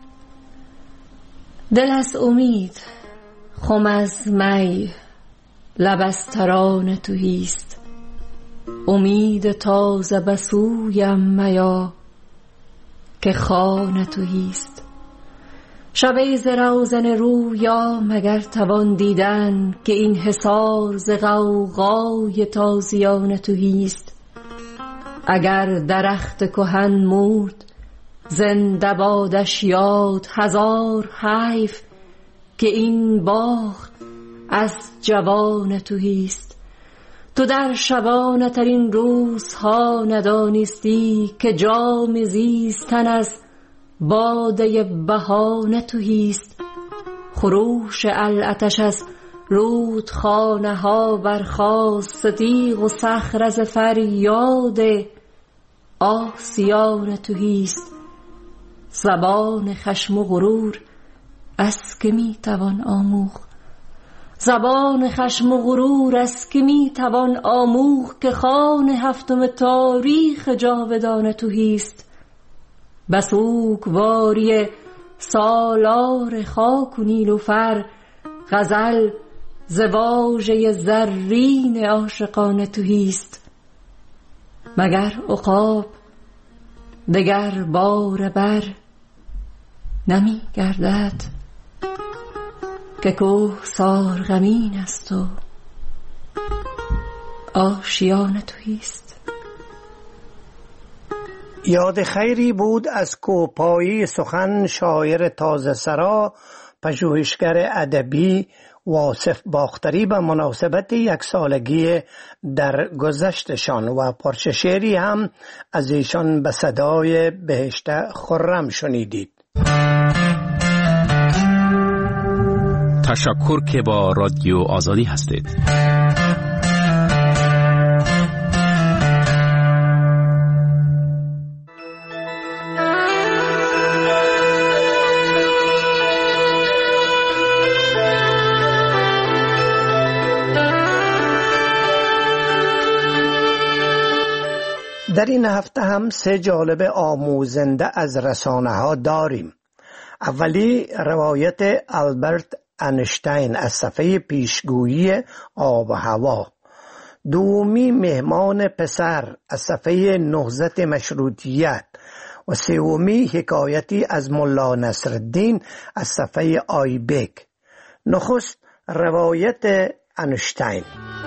دل از امید، خم از می، لب از ترانه تویست. امید تازه بسویم میا که خانه تویست. شب ز روزن رویا مگر توان دیدن که این حصار ز غوغای تازیانه تویست. اگر درخت کهن مرد زنده بادش یاد، هزار حیف که این باغ از جوان تویست. تو در شبانه ترین روزها ندانستی که جام زیستن از باده بهانه تویست. خروش العطش از رودخانه ها برخاست، تیغ و صخره ز فریاد آسیان تویست. زبان خشم و غرور از که می توان آموخت، زبان خشم و غرور از که می توان آموخت که خوان هفتم تاریخ جاودانه تویست. بسوگواری سالار خاک و نیلوفر، غزل ز واژه زرین عاشقانه تویست. مگر عقاب دگر بار بر نمی گردد که کوهسار غمین است و آشیانه تویست. یاد خیری بود از کوپایی سخن شاعر تازه سرا پژوهشگر ادبی واصف باختری به مناسبت 1 سالگی در گذشتشان و پارچه شعری هم از ایشان به صدای بهشت خرم شنیدید. تشکر که با رادیو آزادی هستید. در این هفته هم 3 جالب آموزنده از رسانه ها داریم. اولی روایت آلبرت انشتین از صفحه پیشگویی آب و هوا. دومی مهمان پسر از صفحه نهضت مشروطیت و سومی حکایتی از ملا نصرالدین از صفحه آیبک. نخست روایت انشتین.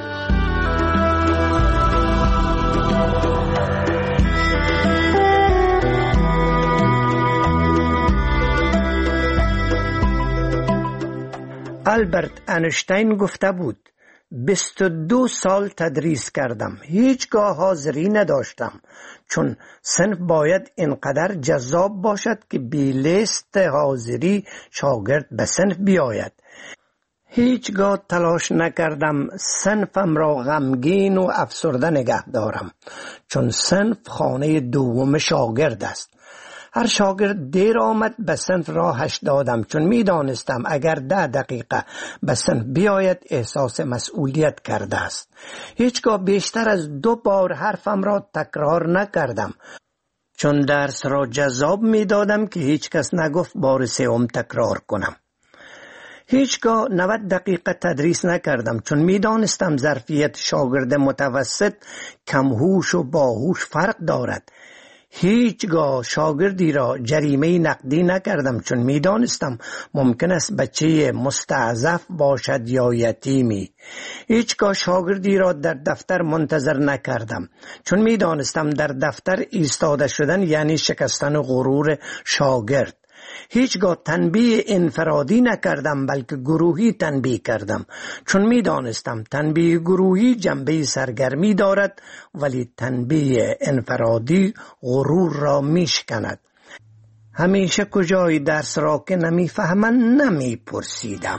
آلبرت انشتین گفته بود 22 سال تدریس کردم، هیچگاه حاضری نداشتم، چون صنف باید اینقدر جذاب باشد که بی لیست حاضری شاگرد به صنف بیاید. هیچگاه تلاش نکردم صنفم را غمگین و افسرده نگه دارم، چون صنف خانه دوم شاگرد است. هر شاگرد دیر آمد به صنف راهش دادم، چون می دانستم اگر 10 دقیقه به صنف بیاید احساس مسئولیت کرده است. هیچگاه بیشتر از 2 بار حرفم را تکرار نکردم، چون درس را جذاب می دادم که هیچ کس نگفت بار 3م تکرار کنم. هیچگاه 90 دقیقه تدریس نکردم، چون می دانستم ظرفیت شاگرد متوسط کمهوش و باهوش فرق دارد. هیچگاه شاگردی را جریمه نقدی نکردم، چون می دانستم ممکن است بچه مستعضف باشد یا یتیمی. هیچگاه شاگردی را در دفتر منتظر نکردم، چون می دانستم در دفتر ایستاده شدن یعنی شکستن غرور شاگرد. هیچگاه تنبیه انفرادی نکردم، بلکه گروهی تنبیه کردم، چون می دانستم تنبیه گروهی جنبه سرگرمی دارد، ولی تنبیه انفرادی غرور را می شکند. همیشه کجای درس را که نمیفهمن نمیپرسیدم.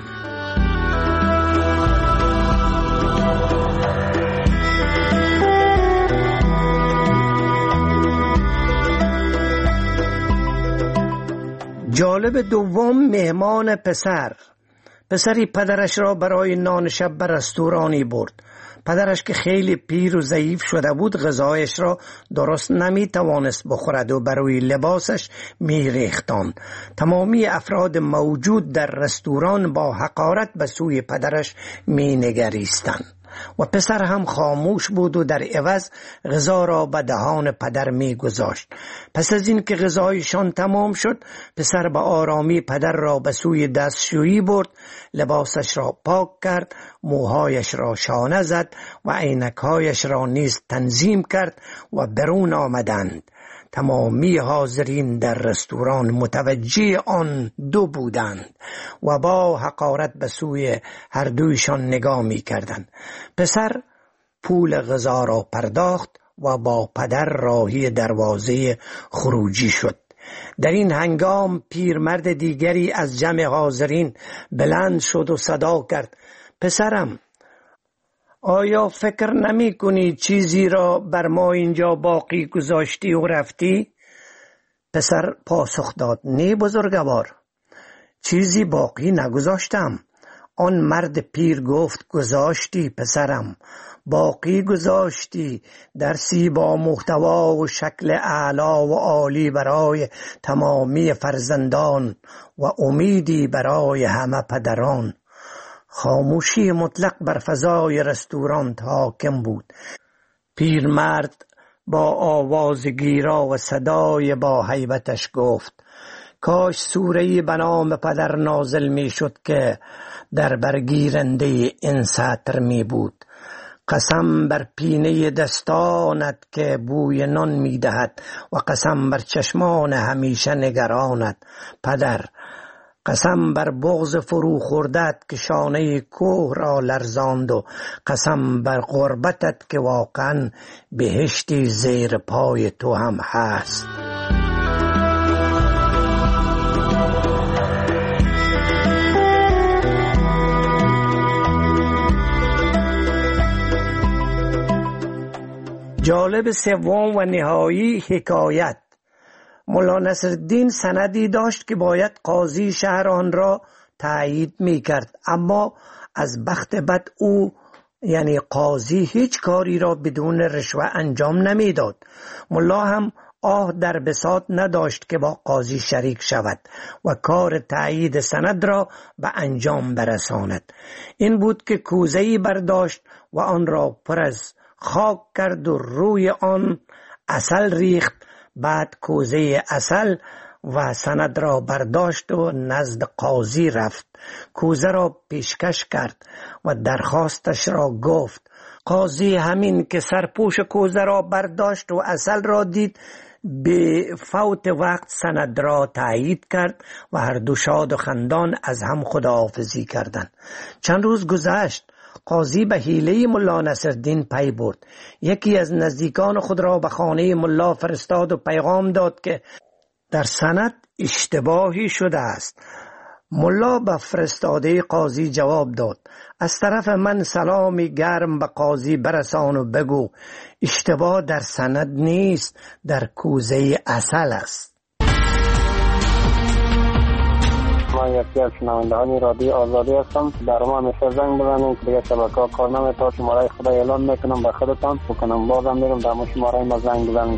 جالب دوم مهمان پسری پدرش را برای نان شب به رستورانی برد. پدرش که خیلی پیر و ضعیف شده بود غذایش را درست نمی توانست بخورد و برای لباسش می ریختاند. تمامی افراد موجود در رستوران با حقارت به سوی پدرش می نگریستند و پسر هم خاموش بود و در عوض غذا را به دهان پدر می گذاشت. پس از این که غذایشان تمام شد پسر به آرامی پدر را به سوی دستشویی برد، لباسش را پاک کرد، موهایش را شانه زد و عینکهایش را نیز تنظیم کرد و برون آمدند. تمامی حاضرین در رستوران متوجه آن دو بودند و با حقارت به سوی هر دویشان نگاه می کردند. پسر پول غذا را پرداخت و با پدر راهی دروازه خروجی شد. در این هنگام پیرمرد دیگری از جمع حاضرین بلند شد و صدا کرد: پسرم، آیا فکر نمی کنی چیزی را بر ما اینجا باقی گذاشتی و رفتی؟ پسر پاسخ داد: نه بزرگوار، چیزی باقی نگذاشتم. آن مرد پیر گفت: گذاشتی پسرم، باقی گذاشتی، درسی با محتوا و شکل اعلا و عالی برای تمامی فرزندان و امیدی برای همه پدران. خاموشی مطلق بر فضای رستوران حاکم بود. پیرمرد با آواز گیرا و صدای با هیبتش گفت: کاش سوره‌ای به نام پدر نازل می شد که در برگیرنده این سطر می بود: قسم بر پینه دستانت که بوی نان می دهد و قسم بر چشمان همیشه نگرانت پدر، قسم بر بغض فرو خوردت که شانه کوه را لرزاند و قسم بر غربتت که واقعا بهشتی زیر پای تو هم هست. جالب سوم و نهایی حکایت. مولا نصرالدین سندی داشت که باید قاضی شهر آن را تایید می کرد، اما از بخت بد او یعنی قاضی هیچ کاری را بدون رشوه انجام نمی داد. مولا هم آه در بساط نداشت که با قاضی شریک شود و کار تایید سند را به انجام برساند. این بود که کوزه‌ای برداشت و آن را پر از خاک کرد و روی آن عسل ریخت. بعد کوزه عسل و سند را برداشت و نزد قاضی رفت. کوزه را پیشکش کرد و درخواستش را گفت. قاضی همین که سرپوش کوزه را برداشت و عسل را دید به فوت وقت سند را تایید کرد و هر دو شاد و خندان از هم خداحافظی کردند. چند روز گذشت. قاضی به حیله ملا نصرالدین پی برد. یکی از نزدیکان خود را به خانه ملا فرستاد و پیغام داد که در سند اشتباهی شده است. ملا به فرستاده قاضی جواب داد: از طرف من سلامی گرم به قاضی برسان و بگو اشتباه در سند نیست، در کوزه عسل است. من یکی از شنوندهان رادیو آزادی هستم. در ما همیشه زنگ بزنید که دیگه شبکه‌ها کار نمی‌کنه. شماره خدا اعلام میکنم به خودتان بکنم، بازم میرم در شماره ما زنگ بزنید.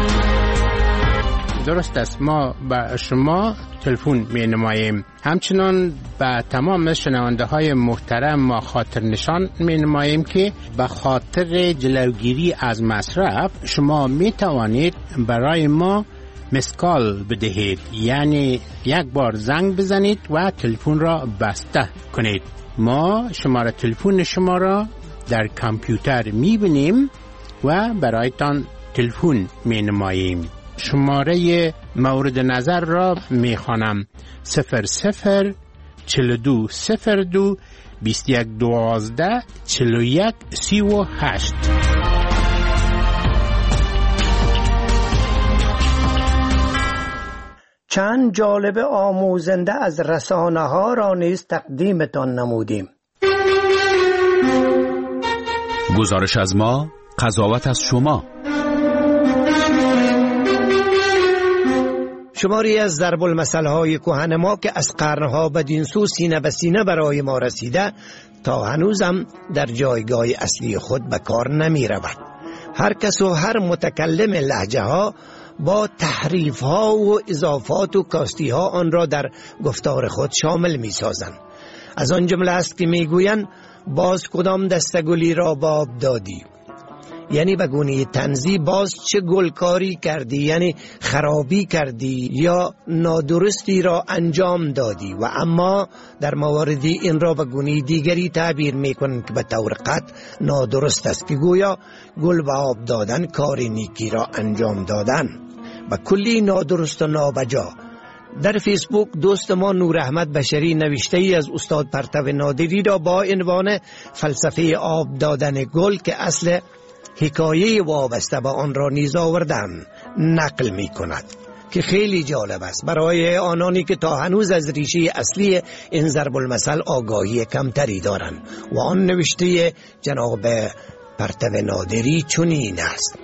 درست است، ما به شما تلفن می نماییم. همچنان به تمام شنونده های محترم ما خاطر نشان می نماییم که به خاطر جلوگیری از مصرف شما می توانید برای ما مسکال بدهید، یعنی یک بار زنگ بزنید و تلفن را بسته کنید. ما شماره تلفن شما را در کامپیوتر می بینیم و برایتان تلفن می نماییم. شماره مورد نظر را می خوانم: 00 42 02 21 12 41 38. چند جالب آموزنده از رسانه ها را نیز تقدیمتان نمودیم. گزارش از ما، قضاوت از شما. شماری از ضرب المثل های کهن ما که از قرنها بدین سو سینه به سینه برای ما رسیده تا هنوزم در جایگاه اصلی خود به کار نمی رود. هر کس و هر متکلم لهجه ها با تحریف ها و اضافات و کاستی ها آن را در گفتار خود شامل می سازند. از آن جمله است که می گویند باز کدام دستگلی را باب دادی، یعنی به گونه تنزی باز چه گلکاری کردی، یعنی خرابی کردی یا نادرستی را انجام دادی. و اما در مواردی این را به گونه دیگری تعبیر میکنند که به طور قطع نادرست است، که گویا گل به آب دادن کار نیکی را انجام دادن، و کلی نادرست و نابجا. در فیسبوک دوست ما نور احمد بشری نوشته ای از استاد پرتو نادری را با عنوان فلسفه آب دادن گل که اصل حکایه وابسته به آن را نیز آوردن نقل می کند که خیلی جالب است برای آنانی که تا هنوز از ریشه اصلی این ضرب المثل آگاهی کمتری دارند. و آن نوشته جناب پرتو نادری چنین است: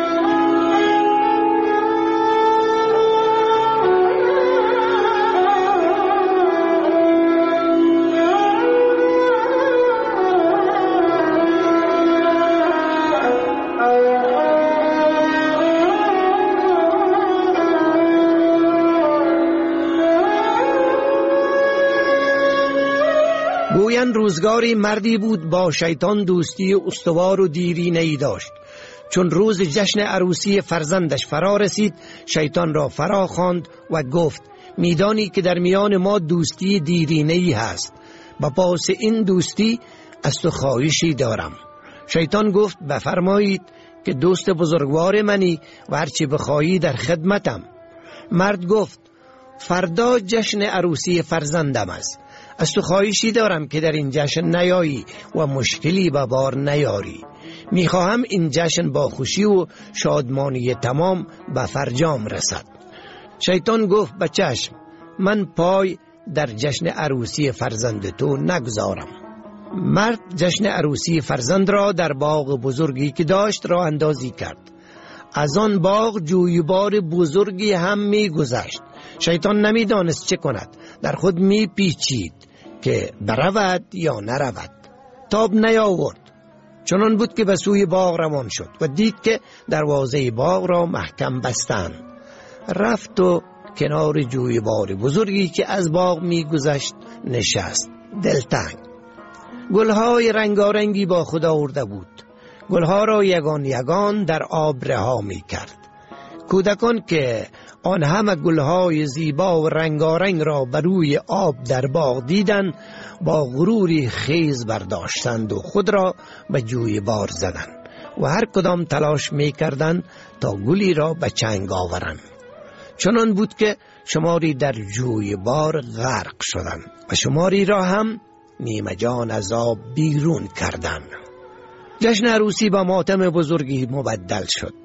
گویند روزگاری مردی بود با شیطان دوستی استوار و دیرینه‌ای داشت. چون روز جشن عروسی فرزندش فرا رسید، شیطان را فرا خواند و گفت میدانی که در میان ما دوستی دیرینه‌ای هست، با پاس این دوستی از تو خواهشی دارم. شیطان گفت بفرمایید که دوست بزرگوار منی و هرچی بخواهی در خدمتم. مرد گفت فردا جشن عروسی فرزندم است، از تو خواهشی دارم که در این جشن نیایی و مشکلی به بار نیاری. میخواهم این جشن با خوشی و شادمانی تمام به فرجام رسد. شیطان گفت به چشم، من پای در جشن عروسی فرزند تو نگذارم. مرد جشن عروسی فرزند را در باغ بزرگی که داشت راه اندازی کرد. از آن باغ جویبار بزرگی هم می گذشت. شیطان نمیدانست چه کند، در خود می پیچید که برود یا نرود. تاب نیاورد. چنان بود که به سوی باغ روان شد و دید که دروازه باغ را محکم بستند. رفت و کنار جویبار بزرگی که از باغ می گذشت نشست، دلتنگ. گلهای رنگارنگی با خود آورده بود. گلها را یگان یگان در آب رها می کرد. کودکان که آن همه گلهای زیبا و رنگارنگ را بر روی آب در باغ دیدند، با غروری خیز برداشتند و خود را به جویبار زدند و هر کدام تلاش می کردند تا گلی را به چنگ آورند. چنان بود که شماری در جویبار غرق شدند و شماری را هم نیمه جان از آب بیرون کردند. جشن عروسی با ماتم بزرگی مبدل شد.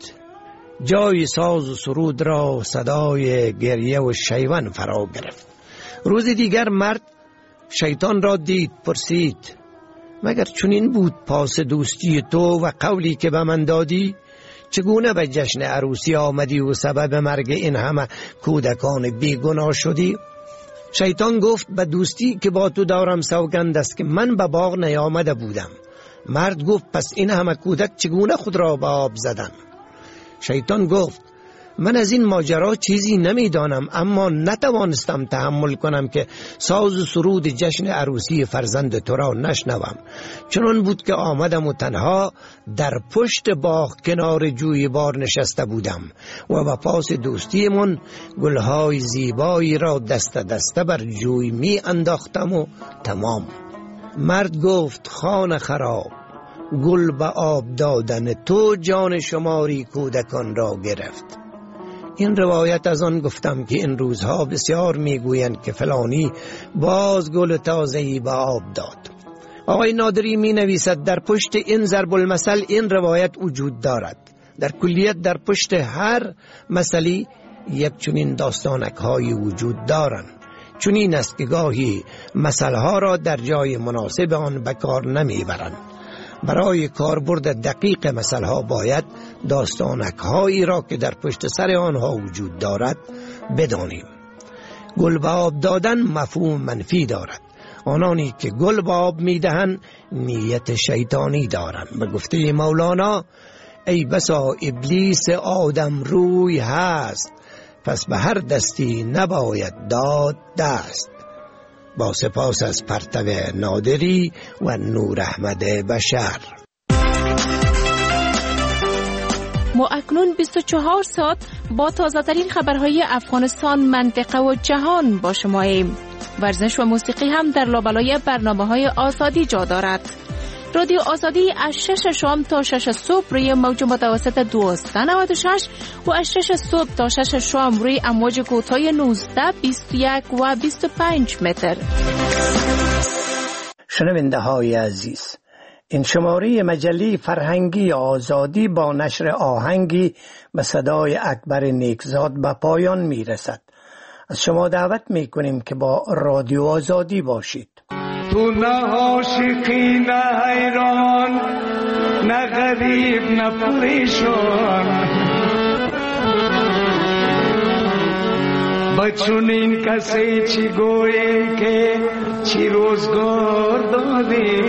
جای ساز و سرود را صدای گریه و شیون فرا گرفت. روز دیگر مرد شیطان را دید، پرسید مگر چنین بود پاس دوستی تو و قولی که به من دادی؟ چگونه به جشن عروسی آمدی و سبب مرگ این همه کودکان بیگناه شدی؟ شیطان گفت به دوستی که با تو دارم سوگند است که من به باغ نیامده بودم. مرد گفت پس این همه کودک چگونه خود را به آب زدند؟ شیطان گفت من از این ماجرا چیزی نمیدانم، اما نتوانستم تحمل کنم که ساز و سرود جشن عروسی فرزند تو را نشنوم. چنان بود که آمدم و تنها در پشت باغ کنار جویبار نشسته بودم و با پاس دوستیمون گلهای زیبایی را دست دسته بر جوی می انداختم و تمام. مرد گفت خانه خراب، گل به آب دادن تو جان شماری کودکان را گرفت. این روایت از آن گفتم که این روزها بسیار میگویند که فلانی باز گل تازه‌ای به آب داد. آقای نادری می نویسد در پشت این ضرب المثل این روایت وجود دارد. در کلیت در پشت هر مسئله یک چنین داستانک های وجود دارند. چنین است که گاهی مسئله ها را در جای مناسب آن به کار نمیبرند. برای کاربرد دقیق مسئله ها باید داستانک هایی را که در پشت سر آنها وجود دارد بدانیم. گل به آب دادن مفهوم منفی دارد. آنانی که گل به آب میدهند نیت شیطانی دارند. به گفته مولانا ای بسا ابلیس آدم روی هست، پس به هر دستی نباید داد دست. با سپاس از پرتو نادری و نور احمد بشر. ما اکنون 24 ساعت با تازه ترین خبرهای افغانستان، منطقه و جهان با شماییم. ورزش و موسیقی هم در لابلای برنامه‌های آزادی جا دارد. رادیو آزادی از 6 شام تا 6 صبح روی موج متوسط 1296 و از 6 صبح تا 6 شام روی امواج کوتاه 19، 21 و 25 متر. شنونده های عزیز، این شماره مجله فرهنگی آزادی با نشر آهنگی به صدای اکبر نیکزاد به پایان می رسد. از شما دعوت می کنیم که با رادیو آزادی باشید. تو نه عاشقی نه حیران، نه غریب نه پریشان، بچون این کسی چی گویی که چی روزگار دادی.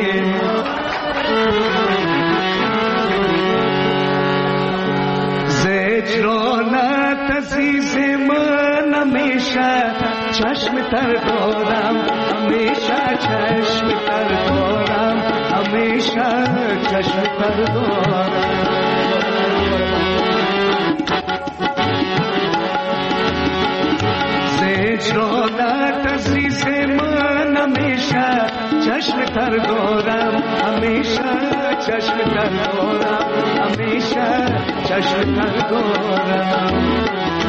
زجرانت عزیز من همیشه چشم تر دارم، همیشه چشم تر دارم، همیشه چشم تر دارم. زجرانت عزیز من همیشه چشم تر دارم، همیشه چشم تر دارم، همیشه چشم تر دارم.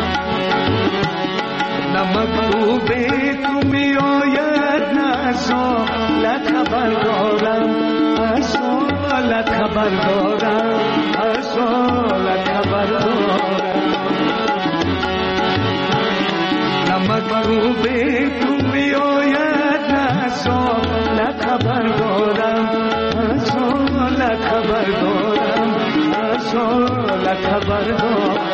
نمکروب تو می آید نه اصالت خبر دارم، اصالت خبر دارم، اصالت خبر دارم. نمکروب تو می آید نه اصالت خبر دارم، اصالت خبر دارم، اصالت خبر دارم.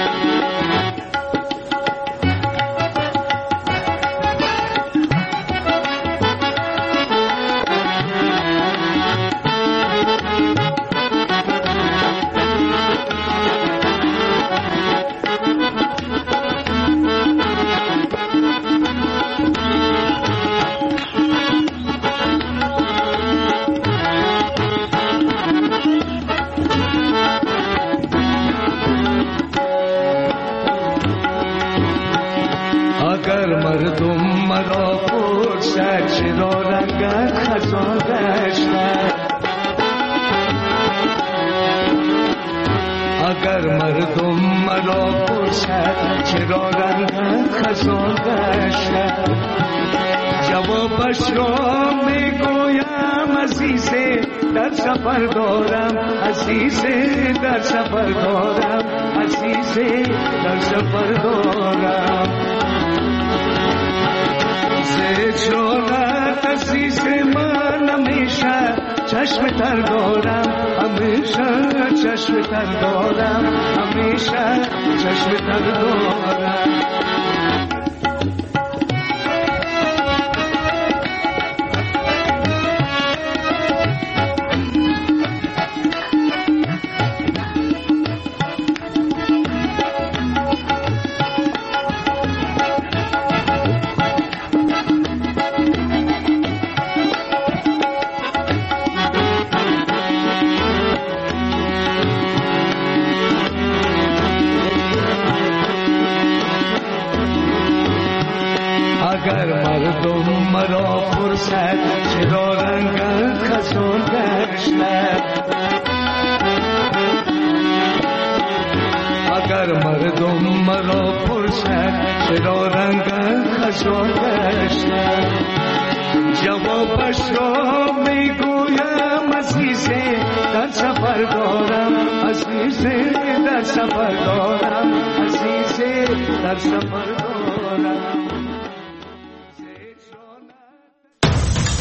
جوابش را میگویم عزیزه در سفر دارم، عزیزه در سفر دارم، عزیزه در سفر دارم. زجرانت عزیز من همیشه چشم تر دارم، همیشه چشم تر دارم، همیشه چشم تر دارم. جوابش را میگویم عزیزه در سفر سفر دارم عزیزی در سفر دارم عزیزی در سفر دارم